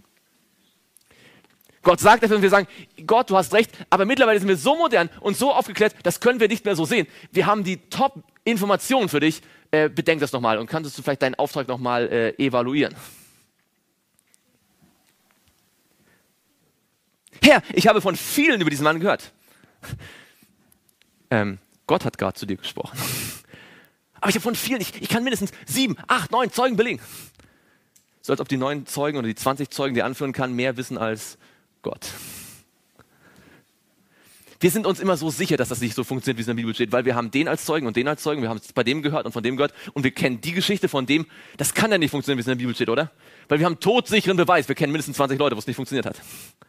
Gott sagt dafür und wir sagen, Gott, du hast recht, aber mittlerweile sind wir so modern und so aufgeklärt, das können wir nicht mehr so sehen. Wir haben die Top-Informationen für dich, äh, bedenk das nochmal und kannst du vielleicht deinen Auftrag nochmal äh, evaluieren. Herr, ich habe von vielen über diesen Mann gehört. Ähm, Gott hat gerade zu dir gesprochen. Aber ich habe von vielen, ich, ich kann mindestens sieben, acht, neun Zeugen belegen. So als ob die neun Zeugen oder die zwanzig Zeugen, die er anführen kann, mehr wissen als Gott. Wir sind uns immer so sicher, dass das nicht so funktioniert, wie es in der Bibel steht, weil wir haben den als Zeugen und den als Zeugen, wir haben es bei dem gehört und von dem gehört und wir kennen die Geschichte von dem. Das kann ja nicht funktionieren, wie es in der Bibel steht, oder? Weil wir haben todsicheren Beweis, wir kennen mindestens zwanzig Leute, wo es nicht funktioniert hat.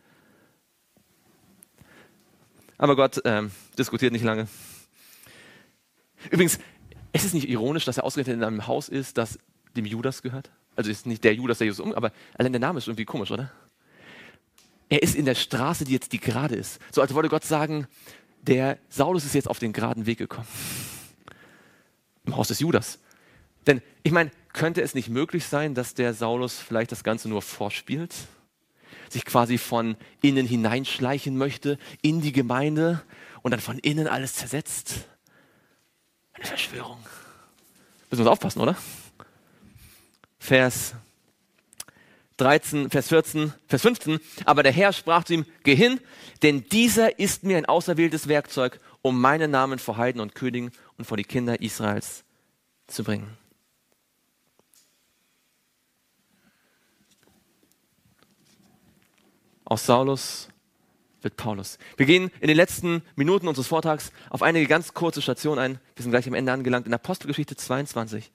Aber Gott ähm, diskutiert nicht lange. Übrigens, es ist nicht ironisch, dass er ausgerechnet in einem Haus ist, das dem Judas gehört. Also ist nicht der Judas, der Jesus um, aber allein der Name ist irgendwie komisch, oder? Er ist in der Straße, die jetzt die gerade ist. So als wollte Gott sagen, der Saulus ist jetzt auf den geraden Weg gekommen. Im Haus des Judas. Denn ich meine, könnte es nicht möglich sein, dass der Saulus vielleicht das Ganze nur vorspielt? Sich quasi von innen hineinschleichen möchte in die Gemeinde und dann von innen alles zersetzt? Eine Verschwörung. Müssen wir uns aufpassen, oder? Vers dreizehn, Vers vierzehn, Vers fünfzehn. Aber der Herr sprach zu ihm, geh hin, denn dieser ist mir ein auserwähltes Werkzeug, um meinen Namen vor Heiden und Königen und vor die Kinder Israels zu bringen. Aus Saulus wird Paulus. Wir gehen in den letzten Minuten unseres Vortrags auf einige ganz kurze Stationen ein. Wir sind gleich am Ende angelangt in Apostelgeschichte zweiundzwanzig.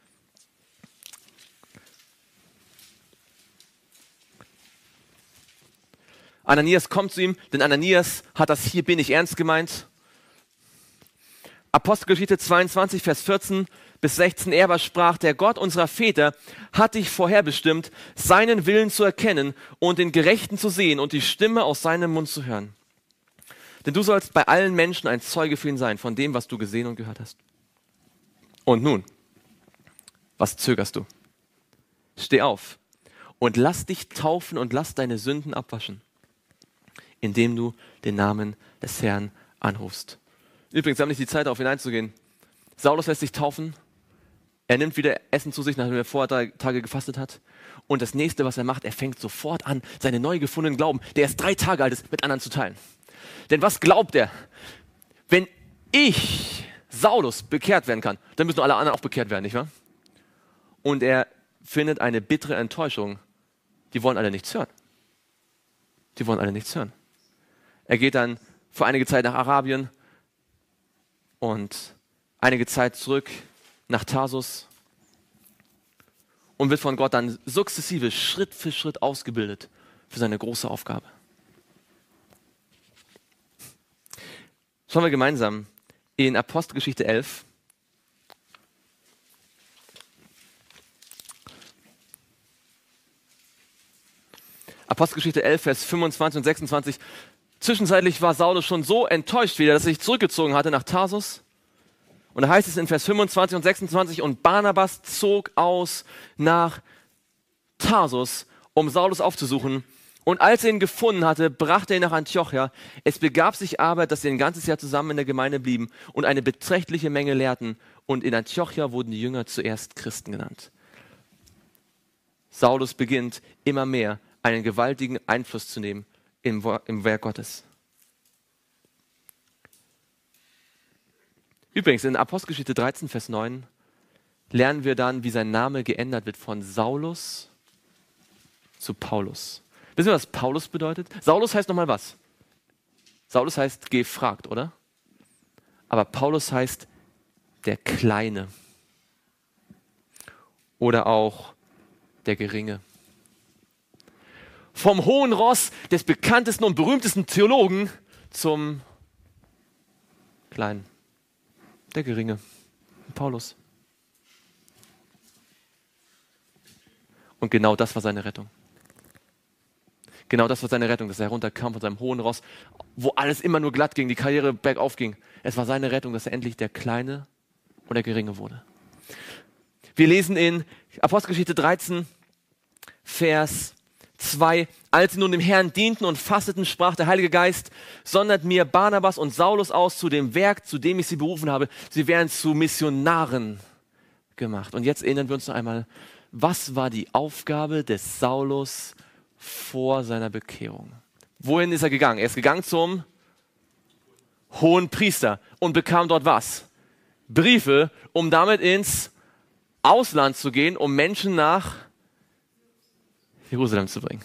Ananias kommt zu ihm, denn Ananias hat das hier bin ich ernst gemeint. Apostelgeschichte zweiundzwanzig, Vers vierzehn bis sechzehn. Er aber sprach, der Gott unserer Väter hat dich vorherbestimmt, seinen Willen zu erkennen und den Gerechten zu sehen und die Stimme aus seinem Mund zu hören. Denn du sollst bei allen Menschen ein Zeuge für ihn sein, von dem, was du gesehen und gehört hast. Und nun, was zögerst du? Steh auf und lass dich taufen und lass deine Sünden abwaschen, indem du den Namen des Herrn anrufst. Übrigens, wir haben nicht die Zeit, darauf hineinzugehen. Saulus lässt sich taufen. Er nimmt wieder Essen zu sich, nachdem er vorher drei Tage gefastet hat. Und das nächste, was er macht, er fängt sofort an, seinen neu gefundenen Glauben, der erst drei Tage alt ist, mit anderen zu teilen. Denn was glaubt er? Wenn ich, Saulus, bekehrt werden kann, dann müssen alle anderen auch bekehrt werden, nicht wahr? Und er findet eine bittere Enttäuschung. Die wollen alle nichts hören. Die wollen alle nichts hören. Er geht dann für einige Zeit nach Arabien und einige Zeit zurück nach Tarsus und wird von Gott dann sukzessive Schritt für Schritt ausgebildet für seine große Aufgabe. Schauen wir gemeinsam in Apostelgeschichte elf. Apostelgeschichte elf, Vers fünfundzwanzig und sechsundzwanzig. Zwischenzeitlich war Saulus schon so enttäuscht wieder, dass er sich zurückgezogen hatte nach Tarsus. Und da heißt es in Vers fünfundzwanzig und sechsundzwanzig, und Barnabas zog aus nach Tarsus, um Saulus aufzusuchen. Und als er ihn gefunden hatte, brachte er ihn nach Antiochia. Es begab sich aber, dass sie ein ganzes Jahr zusammen in der Gemeinde blieben und eine beträchtliche Menge lehrten. Und in Antiochia wurden die Jünger zuerst Christen genannt. Saulus beginnt immer mehr einen gewaltigen Einfluss zu nehmen im, im Werk Gottes. Übrigens, in Apostelgeschichte dreizehn, Vers neun lernen wir dann, wie sein Name geändert wird von Saulus zu Paulus. Wisst Wissen wir, was Paulus bedeutet? Saulus heißt nochmal was? Saulus heißt gefragt, oder? Aber Paulus heißt der Kleine. Oder auch der Geringe. Vom hohen Ross des bekanntesten und berühmtesten Theologen zum Kleinen. Der Geringe. Paulus. Und genau das war seine Rettung. Genau das war seine Rettung, dass er herunterkam von seinem hohen Ross, wo alles immer nur glatt ging, die Karriere bergauf ging. Es war seine Rettung, dass er endlich der Kleine und der Geringe wurde. Wir lesen in Apostelgeschichte dreizehn, Vers zwei. Als sie nun dem Herrn dienten und fasteten, sprach der Heilige Geist, sondert mir Barnabas und Saulus aus zu dem Werk, zu dem ich sie berufen habe. Sie werden zu Missionaren gemacht. Und jetzt erinnern wir uns noch einmal, was war die Aufgabe des Saulus vor seiner Bekehrung? Wohin ist er gegangen? Er ist gegangen zum hohen Priester und bekam dort was? Briefe, um damit ins Ausland zu gehen, um Menschen nach Jerusalem zu bringen.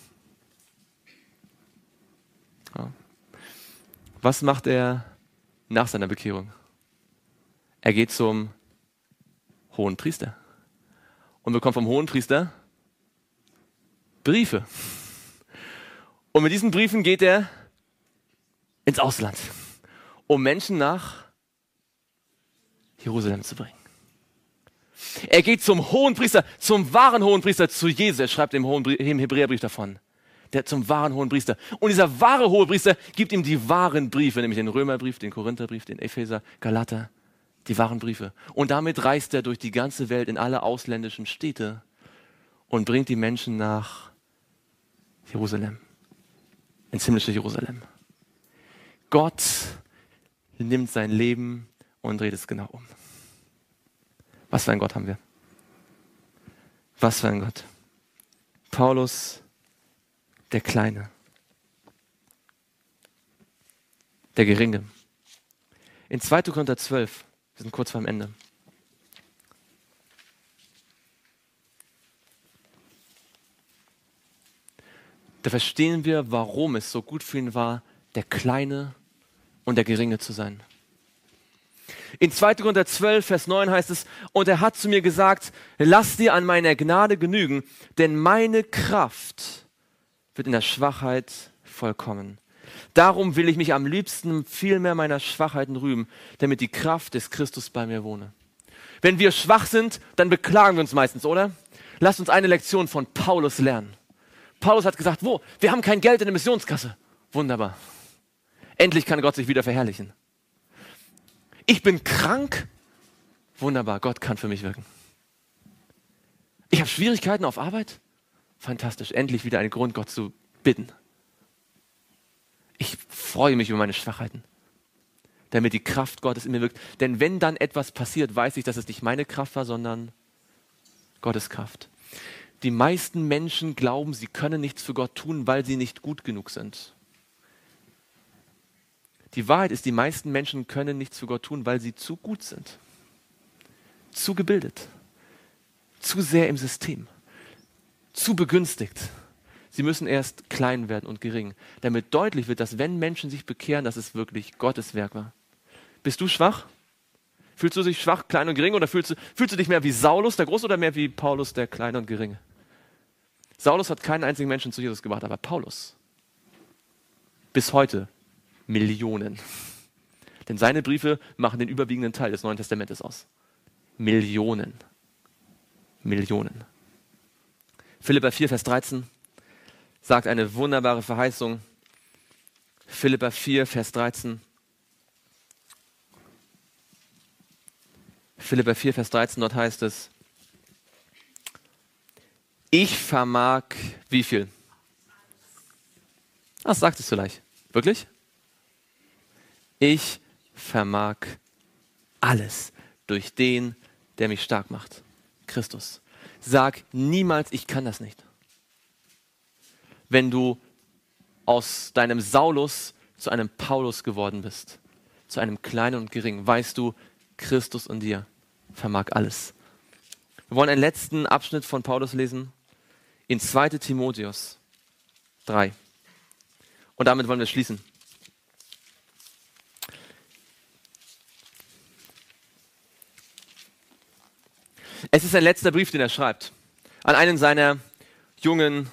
Ja. Was macht er nach seiner Bekehrung? Er geht zum hohen Priester und bekommt vom hohen Priester Briefe. Und mit diesen Briefen geht er ins Ausland, um Menschen nach Jerusalem zu bringen. Er geht zum Hohenpriester, zum wahren Hohenpriester, zu Jesus. Er schreibt im, Hohen, im Hebräerbrief davon. Der zum wahren Hohenpriester. Und dieser wahre Hohepriester gibt ihm die wahren Briefe, nämlich den Römerbrief, den Korintherbrief, den Epheser, Galater, die wahren Briefe. Und damit reist er durch die ganze Welt in alle ausländischen Städte und bringt die Menschen nach Jerusalem, ins himmlische Jerusalem. Gott nimmt sein Leben und dreht es genau um. Was für ein Gott haben wir? Was für ein Gott? Paulus, der Kleine, der Geringe. In zweiter Korinther zwölf, wir sind kurz vor dem Ende. Da verstehen wir, warum es so gut für ihn war, der Kleine und der Geringe zu sein. In zweiter Korinther zwölf, Vers neun heißt es, und er hat zu mir gesagt, lass dir an meiner Gnade genügen, denn meine Kraft wird in der Schwachheit vollkommen. Darum will ich mich am liebsten viel mehr meiner Schwachheiten rühmen, damit die Kraft des Christus bei mir wohne. Wenn wir schwach sind, dann beklagen wir uns meistens, oder? Lasst uns eine Lektion von Paulus lernen. Paulus hat gesagt, wo? Wir haben kein Geld in der Missionskasse. Wunderbar. Endlich kann Gott sich wieder verherrlichen. Ich bin krank. Wunderbar, Gott kann für mich wirken. Ich habe Schwierigkeiten auf Arbeit. Fantastisch, endlich wieder ein Grund, Gott zu bitten. Ich freue mich über meine Schwachheiten, damit die Kraft Gottes in mir wirkt. Denn wenn dann etwas passiert, weiß ich, dass es nicht meine Kraft war, sondern Gottes Kraft. Die meisten Menschen glauben, sie können nichts für Gott tun, weil sie nicht gut genug sind. Die Wahrheit ist, die meisten Menschen können nichts für Gott tun, weil sie zu gut sind, zu gebildet, zu sehr im System, zu begünstigt. Sie müssen erst klein werden und gering, damit deutlich wird, dass wenn Menschen sich bekehren, dass es wirklich Gottes Werk war. Bist du schwach? Fühlst du dich schwach, klein und gering oder fühlst du, fühlst du dich mehr wie Saulus, der Große, oder mehr wie Paulus, der Kleine und Geringe? Saulus hat keinen einzigen Menschen zu Jesus gebracht, aber Paulus bis heute Millionen. Denn seine Briefe machen den überwiegenden Teil des Neuen Testamentes aus. Millionen. Millionen. Philipper vier, Vers dreizehn sagt eine wunderbare Verheißung. Philipper vier, Vers dreizehn. Philipper vier, Vers dreizehn, dort heißt es, ich vermag wie viel? Das sagtest du gleich. Wirklich? Ich vermag alles durch den, der mich stark macht. Christus. Sag niemals, ich kann das nicht. Wenn du aus deinem Saulus zu einem Paulus geworden bist, zu einem Kleinen und Geringen, weißt du, Christus in dir vermag alles. Wir wollen einen letzten Abschnitt von Paulus lesen in zweiter Timotheus. drei. Und damit wollen wir schließen. Es ist ein letzter Brief, den er schreibt, an einen seiner jungen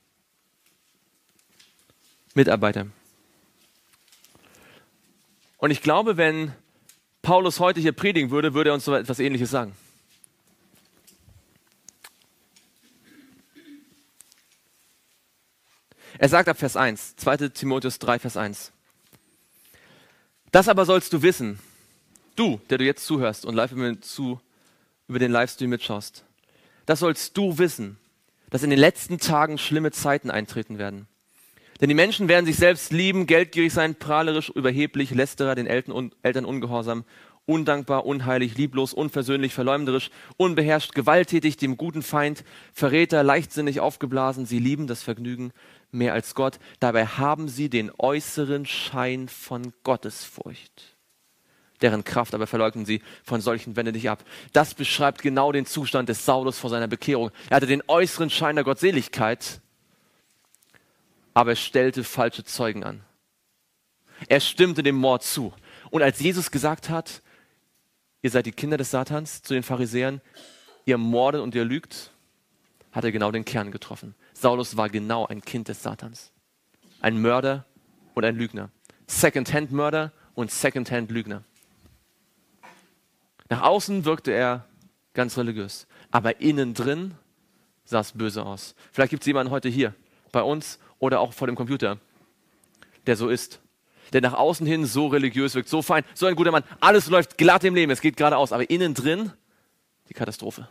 Mitarbeiter. Und ich glaube, wenn Paulus heute hier predigen würde, würde er uns so etwas Ähnliches sagen. Er sagt ab Vers eins, zweiter Timotheus drei, Vers eins. Das aber sollst du wissen, du, der du jetzt zuhörst und live über, zu, über den Livestream mitschaust. Das sollst du wissen, dass in den letzten Tagen schlimme Zeiten eintreten werden. Denn die Menschen werden sich selbst lieben, geldgierig sein, prahlerisch, überheblich, lästerer, den Eltern, un, Eltern ungehorsam, undankbar, unheilig, lieblos, unversöhnlich, verleumderisch, unbeherrscht, gewalttätig, dem guten Feind, Verräter, leichtsinnig, aufgeblasen. Sie lieben das Vergnügen mehr als Gott. Dabei haben sie den äußeren Schein von Gottesfurcht. Deren Kraft aber verleugnen sie. Von solchen wende dich ab. Das beschreibt genau den Zustand des Saulus vor seiner Bekehrung. Er hatte den äußeren Schein der Gottseligkeit, aber er stellte falsche Zeugen an. Er stimmte dem Mord zu. Und als Jesus gesagt hat, ihr seid die Kinder des Satans, zu den Pharisäern, ihr mordet und ihr lügt, hat er genau den Kern getroffen. Saulus war genau ein Kind des Satans. Ein Mörder und ein Lügner. Second-Hand-Mörder und Second-Hand-Lügner. Nach außen wirkte er ganz religiös, aber innen drin sah es böse aus. Vielleicht gibt es jemanden heute hier, bei uns oder auch vor dem Computer, der so ist. Der nach außen hin so religiös wirkt, so fein, so ein guter Mann. Alles läuft glatt im Leben, es geht geradeaus, aber innen drin die Katastrophe.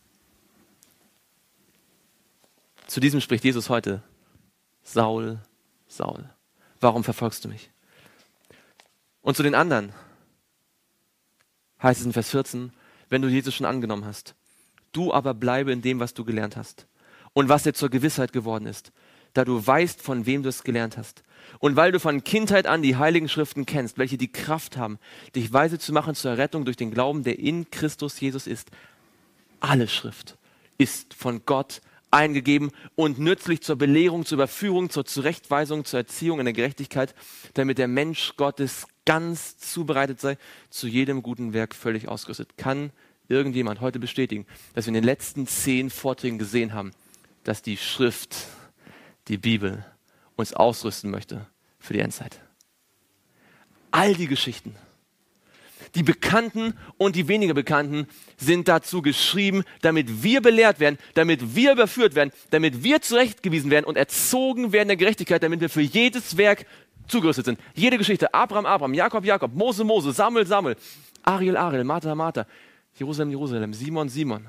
Zu diesem spricht Jesus heute. Saul, Saul, warum verfolgst du mich? Und zu den anderen heißt es in Vers vierzehn, wenn du Jesus schon angenommen hast. Du aber bleibe in dem, was du gelernt hast und was dir zur Gewissheit geworden ist, da du weißt, von wem du es gelernt hast. Und weil du von Kindheit an die Heiligen Schriften kennst, welche die Kraft haben, dich weise zu machen zur Errettung durch den Glauben, der in Christus Jesus ist. Alle Schrift ist von Gott eingegeben und nützlich zur Belehrung, zur Überführung, zur Zurechtweisung, zur Erziehung in der Gerechtigkeit, damit der Mensch Gottes ganz zubereitet sei, zu jedem guten Werk völlig ausgerüstet. Kann irgendjemand heute bestätigen, dass wir in den letzten zehn Vorträgen gesehen haben, dass die Schrift, die Bibel, uns ausrüsten möchte für die Endzeit? All die Geschichten, die bekannten und die weniger bekannten, sind dazu geschrieben, damit wir belehrt werden, damit wir überführt werden, damit wir zurechtgewiesen werden und erzogen werden in der Gerechtigkeit, damit wir für jedes Werk zugerüstet sind. Jede Geschichte, Abraham, Abraham, Jakob, Jakob, Mose, Mose, Samuel, Samuel, Ariel, Ariel, Martha, Martha, Jerusalem, Jerusalem, Simon, Simon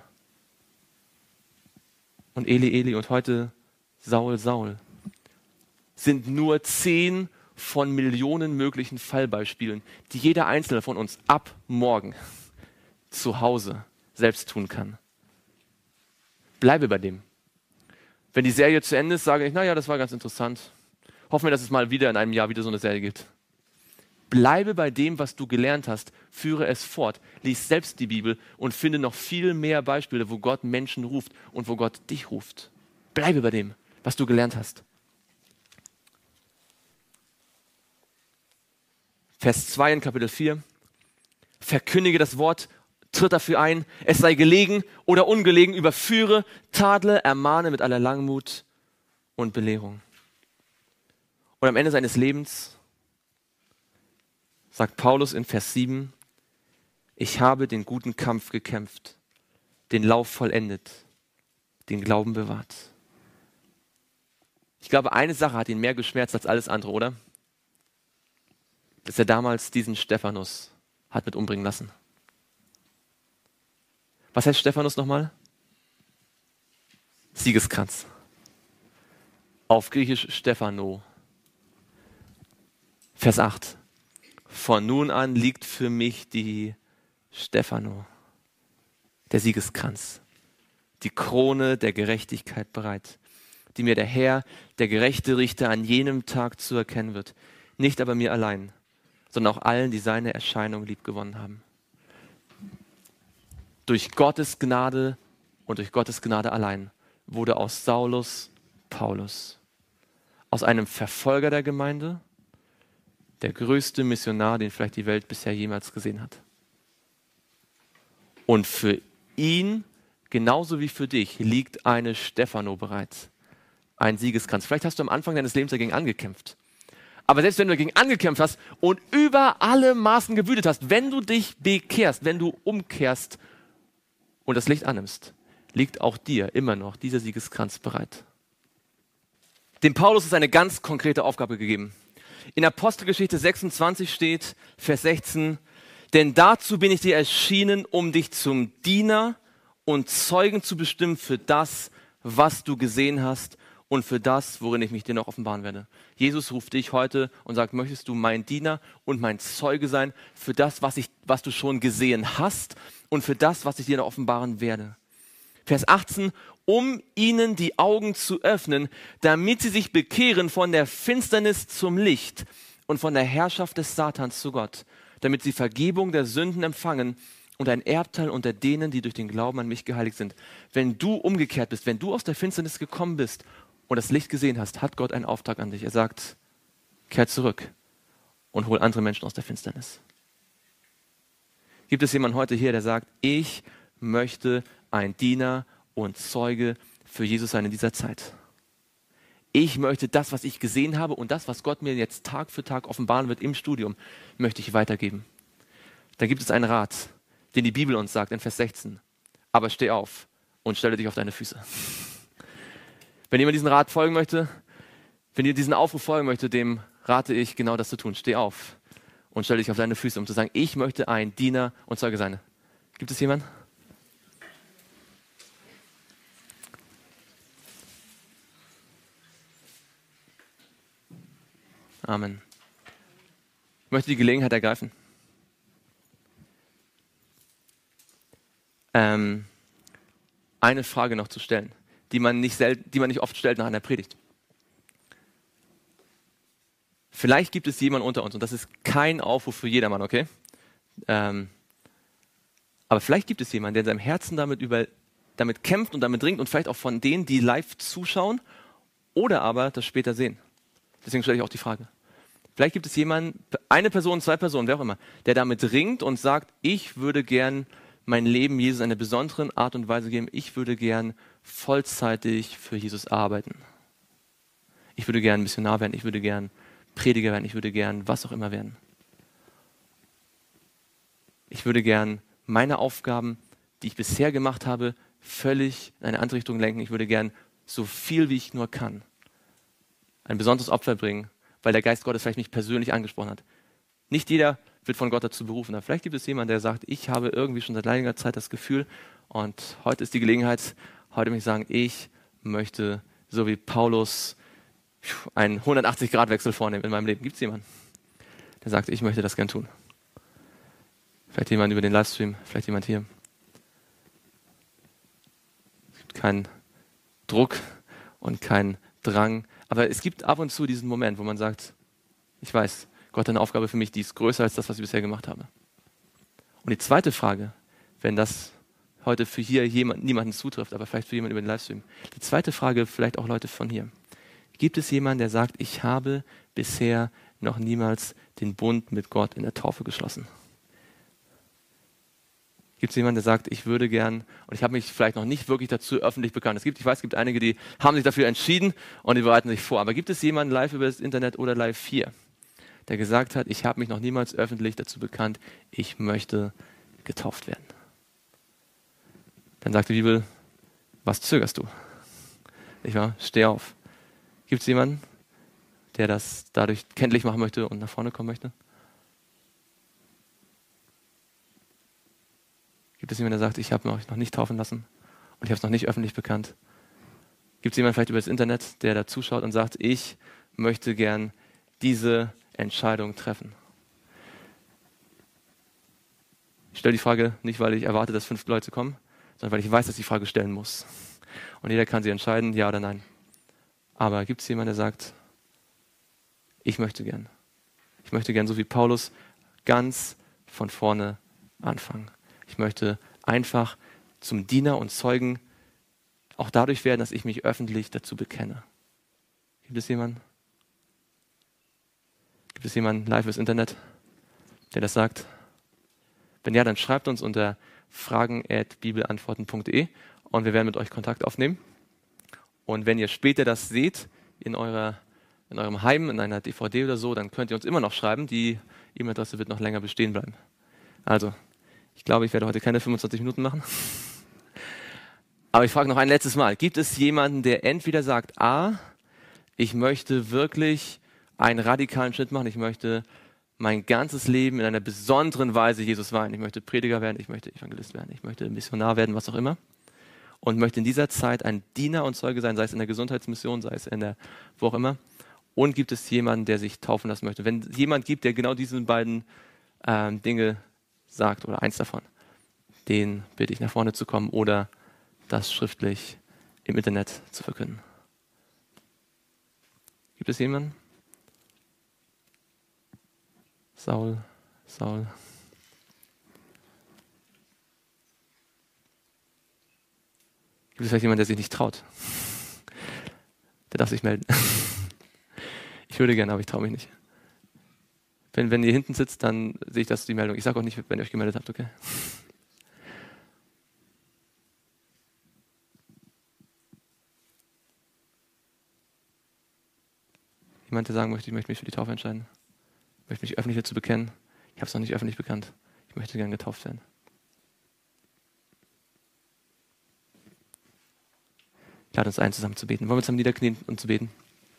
und Eli, Eli und heute Saul, Saul, sind nur zehn von Millionen möglichen Fallbeispielen, die jeder Einzelne von uns ab morgen zu Hause selbst tun kann. Bleibe bei dem. Wenn die Serie zu Ende ist, sage ich, naja, das war ganz interessant. Hoffen wir, dass es mal wieder in einem Jahr wieder so eine Serie gibt. Bleibe bei dem, was du gelernt hast, führe es fort, lies selbst die Bibel und finde noch viel mehr Beispiele, wo Gott Menschen ruft und wo Gott dich ruft. Bleibe bei dem, was du gelernt hast. Vers zwei in Kapitel vier. Verkündige das Wort, tritt dafür ein, es sei gelegen oder ungelegen, überführe, tadle, ermahne mit aller Langmut und Belehrung. Und am Ende seines Lebens sagt Paulus in Vers sieben, ich habe den guten Kampf gekämpft, den Lauf vollendet, den Glauben bewahrt. Ich glaube, eine Sache hat ihn mehr geschmerzt als alles andere, oder? Dass er damals diesen Stephanus hat mit umbringen lassen. Was heißt Stephanus nochmal? Siegeskranz. Auf Griechisch Stephano. Vers acht. Von nun an liegt für mich die Stephano, der Siegeskranz, die Krone der Gerechtigkeit bereit, die mir der Herr, der gerechte Richter, an jenem Tag zu erkennen wird. Nicht aber mir allein, sondern auch allen, die seine Erscheinung liebgewonnen haben. Durch Gottes Gnade und durch Gottes Gnade allein wurde aus Saulus Paulus. aus einem Verfolger der Gemeinde, der größte Missionar, den vielleicht die Welt bisher jemals gesehen hat. Und für ihn, genauso wie für dich, liegt eine Stefano bereit. Ein Siegeskranz. Vielleicht hast du am Anfang deines Lebens dagegen angekämpft. Aber selbst wenn du dagegen angekämpft hast und über alle Maßen gewütet hast, wenn du dich bekehrst, wenn du umkehrst und das Licht annimmst, liegt auch dir immer noch dieser Siegeskranz bereit. Dem Paulus ist eine ganz konkrete Aufgabe gegeben. In Apostelgeschichte sechsundzwanzig steht, Vers sechzehn, denn dazu bin ich dir erschienen, um dich zum Diener und Zeugen zu bestimmen für das, was du gesehen hast und für das, worin ich mich dir noch offenbaren werde. Jesus ruft dich heute und sagt, möchtest du mein Diener und mein Zeuge sein für das, was, ich, was du schon gesehen hast und für das, was ich dir noch offenbaren werde. Vers achtzehn, um ihnen die Augen zu öffnen, damit sie sich bekehren von der Finsternis zum Licht und von der Herrschaft des Satans zu Gott, damit sie Vergebung der Sünden empfangen und ein Erbteil unter denen, die durch den Glauben an mich geheiligt sind. Wenn du umgekehrt bist, wenn du aus der Finsternis gekommen bist und das Licht gesehen hast, hat Gott einen Auftrag an dich. Er sagt, kehr zurück und hol andere Menschen aus der Finsternis. Gibt es jemanden heute hier, der sagt, ich möchte ein Diener und Zeuge für Jesus sein in dieser Zeit? Ich möchte das, was ich gesehen habe und das, was Gott mir jetzt Tag für Tag offenbaren wird im Studium, möchte ich weitergeben. Dann gibt es einen Rat, den die Bibel uns sagt in Vers sechzehn. Aber steh auf und stelle dich auf deine Füße. Wenn jemand diesen Rat folgen möchte, wenn ihr diesen Aufruf folgen möchte, dem rate ich, genau das zu tun. Steh auf und stelle dich auf deine Füße, um zu sagen, ich möchte ein Diener und Zeuge sein. Gibt es jemanden? Amen. Ich möchte die Gelegenheit ergreifen. Ähm, eine Frage noch zu stellen, die man nicht selten, die man nicht oft stellt nach einer Predigt. Vielleicht gibt es jemanden unter uns, und das ist kein Aufruf für jedermann, okay? Ähm, aber vielleicht gibt es jemanden, der in seinem Herzen damit, über, damit kämpft und damit ringt und vielleicht auch von denen, die live zuschauen oder aber das später sehen. Deswegen stelle ich auch die Frage. Vielleicht gibt es jemanden, eine Person, zwei Personen, wer auch immer, der damit ringt und sagt, ich würde gern mein Leben Jesus in einer besonderen Art und Weise geben. Ich würde gern vollzeitig für Jesus arbeiten. Ich würde gern Missionar werden, ich würde gern Prediger werden, ich würde gern was auch immer werden. Ich würde gern meine Aufgaben, die ich bisher gemacht habe, völlig in eine andere Richtung lenken. Ich würde gern so viel, wie ich nur kann, ein besonderes Opfer bringen, weil der Geist Gottes vielleicht mich persönlich angesprochen hat. Nicht jeder wird von Gott dazu berufen. Aber vielleicht gibt es jemanden, der sagt, ich habe irgendwie schon seit einiger Zeit das Gefühl und heute ist die Gelegenheit, heute möchte ich sagen, ich möchte, so wie Paulus, einen hundertachtzig-Grad-Wechsel vornehmen in meinem Leben. Gibt es jemanden, der sagt, ich möchte das gern tun? Vielleicht jemand über den Livestream, vielleicht jemand hier. Es gibt keinen Druck und keinen Drang, aber es gibt ab und zu diesen Moment, wo man sagt, ich weiß, Gott hat eine Aufgabe für mich, die ist größer als das, was ich bisher gemacht habe. Und die zweite Frage, wenn das heute für hier jemand, niemanden zutrifft, aber vielleicht für jemanden über den Livestream. Die zweite Frage, vielleicht auch Leute von hier. Gibt es jemanden, der sagt, ich habe bisher noch niemals den Bund mit Gott in der Taufe geschlossen? Gibt es jemanden, der sagt, ich würde gern, und ich habe mich vielleicht noch nicht wirklich dazu öffentlich bekannt. Es gibt, ich weiß, es gibt einige, die haben sich dafür entschieden und die bereiten sich vor. Aber gibt es jemanden live über das Internet oder live hier, der gesagt hat, ich habe mich noch niemals öffentlich dazu bekannt, ich möchte getauft werden? Dann sagt die Bibel, was zögerst du? Nicht wahr? Steh auf. Gibt es jemanden, der das dadurch kenntlich machen möchte und nach vorne kommen möchte? Gibt es jemanden, der sagt, ich habe mich noch nicht taufen lassen und ich habe es noch nicht öffentlich bekannt? Gibt es jemanden vielleicht über das Internet, der da zuschaut und sagt, ich möchte gern diese Entscheidung treffen? Ich stelle die Frage nicht, weil ich erwarte, dass fünf Leute kommen, sondern weil ich weiß, dass ich die Frage stellen muss. Und jeder kann sie entscheiden, ja oder nein. Aber gibt es jemanden, der sagt, ich möchte gern. Ich möchte gern, so wie Paulus, ganz von vorne anfangen. Ich möchte einfach zum Diener und Zeugen auch dadurch werden, dass ich mich öffentlich dazu bekenne. Gibt es jemanden? Gibt es jemanden live fürs Internet, der das sagt? Wenn ja, dann schreibt uns unter fragen at bibelantworten punkt de und wir werden mit euch Kontakt aufnehmen. Und wenn ihr später das seht in, eurer, in eurem Heim, in einer D V D oder so, dann könnt ihr uns immer noch schreiben. Die E-Mail-Adresse wird noch länger bestehen bleiben. Also, ich glaube, ich werde heute keine fünfundzwanzig Minuten machen. Aber ich frage noch ein letztes Mal. Gibt es jemanden, der entweder sagt, A, ich möchte wirklich einen radikalen Schritt machen, ich möchte mein ganzes Leben in einer besonderen Weise Jesus weihen. Ich möchte Prediger werden, ich möchte Evangelist werden, ich möchte Missionar werden, was auch immer. Und möchte in dieser Zeit ein Diener und Zeuge sein, sei es in der Gesundheitsmission, sei es in der, wo auch immer. Und gibt es jemanden, der sich taufen lassen möchte? Wenn es jemand gibt, der genau diese beiden ähm, Dinge sagt oder eins davon, den bitte ich nach vorne zu kommen oder das schriftlich im Internet zu verkünden. Gibt es jemanden? Saul, Saul. Gibt es vielleicht jemanden, der sich nicht traut? Der darf sich melden. Ich würde gerne, aber ich traue mich nicht. Wenn, wenn ihr hinten sitzt, dann sehe ich das die Meldung. Ich sage auch nicht, wenn ihr euch gemeldet habt, okay? Jemand, der sagen möchte, ich möchte mich für die Taufe entscheiden. Ich möchte mich öffentlich dazu bekennen. Ich habe es noch nicht öffentlich bekannt. Ich möchte gerne getauft werden. Ich lade uns ein, zusammen zu beten. Wollen wir zusammen niederknien und zu beten?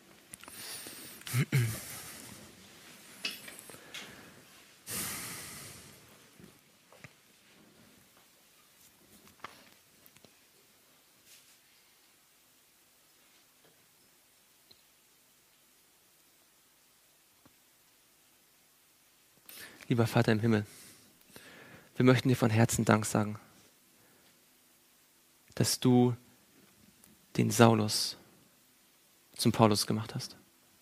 Lieber Vater im Himmel, wir möchten dir von Herzen Dank sagen, dass du den Saulus zum Paulus gemacht hast.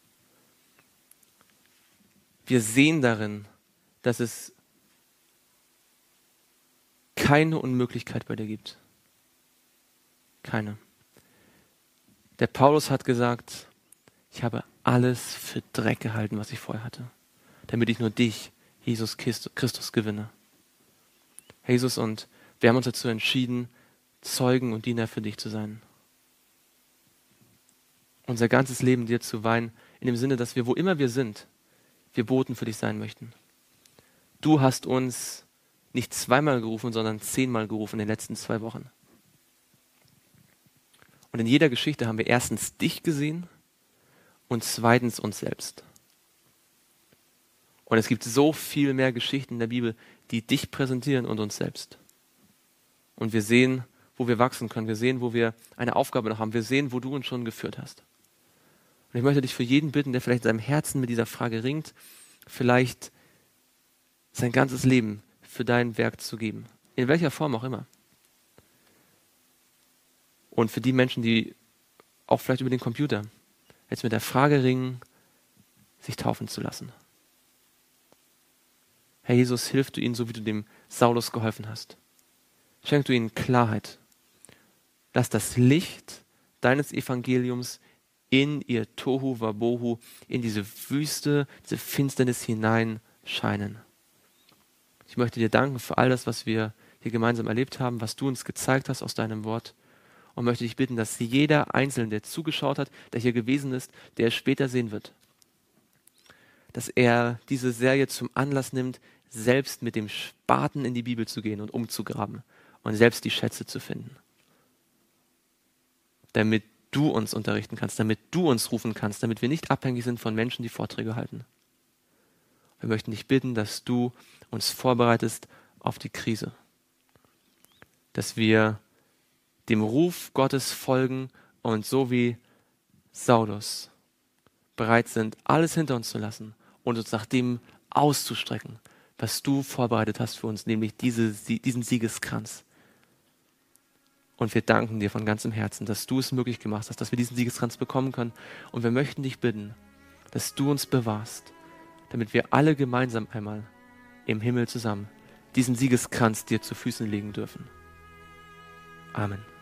Wir sehen darin, dass es keine Unmöglichkeit bei dir gibt. Keine. Der Paulus hat gesagt, ich habe alles für Dreck gehalten, was ich vorher hatte, damit ich nur dich, Jesus Christus, gewinne. Jesus, und wir haben uns dazu entschieden, Zeugen und Diener für dich zu sein. Unser ganzes Leben dir zu weihen, in dem Sinne, dass wir, wo immer wir sind, wir Boten für dich sein möchten. Du hast uns nicht zweimal gerufen, sondern zehnmal gerufen in den letzten zwei Wochen. Und in jeder Geschichte haben wir erstens dich gesehen und zweitens uns selbst. Und es gibt so viel mehr Geschichten in der Bibel, die dich präsentieren und uns selbst. Und wir sehen, wo wir wachsen können. Wir sehen, wo wir eine Aufgabe noch haben. Wir sehen, wo du uns schon geführt hast. Und ich möchte dich für jeden bitten, der vielleicht in seinem Herzen mit dieser Frage ringt, vielleicht sein ganzes Leben für dein Werk zu geben. In welcher Form auch immer. Und für die Menschen, die auch vielleicht über den Computer jetzt mit der Frage ringen, sich taufen zu lassen. Herr Jesus, hilf du ihnen, so wie du dem Saulus geholfen hast. Schenk du ihnen Klarheit. Lass das Licht deines Evangeliums in ihr Tohu Wabohu, in diese Wüste, diese Finsternis hinein scheinen. Ich möchte dir danken für all das, was wir hier gemeinsam erlebt haben, was du uns gezeigt hast aus deinem Wort. Und möchte dich bitten, dass jeder Einzelne, der zugeschaut hat, der hier gewesen ist, der es später sehen wird, dass er diese Serie zum Anlass nimmt, selbst mit dem Spaten in die Bibel zu gehen und umzugraben und selbst die Schätze zu finden. Damit du uns unterrichten kannst, damit du uns rufen kannst, damit wir nicht abhängig sind von Menschen, die Vorträge halten. Wir möchten dich bitten, dass du uns vorbereitest auf die Krise. Dass wir dem Ruf Gottes folgen und so wie Saulus bereit sind, alles hinter uns zu lassen und uns nach dem auszustrecken, was du vorbereitet hast für uns, nämlich diese, diesen Siegeskranz. Und wir danken dir von ganzem Herzen, dass du es möglich gemacht hast, dass wir diesen Siegeskranz bekommen können. Und wir möchten dich bitten, dass du uns bewahrst, damit wir alle gemeinsam einmal im Himmel zusammen diesen Siegeskranz dir zu Füßen legen dürfen. Amen.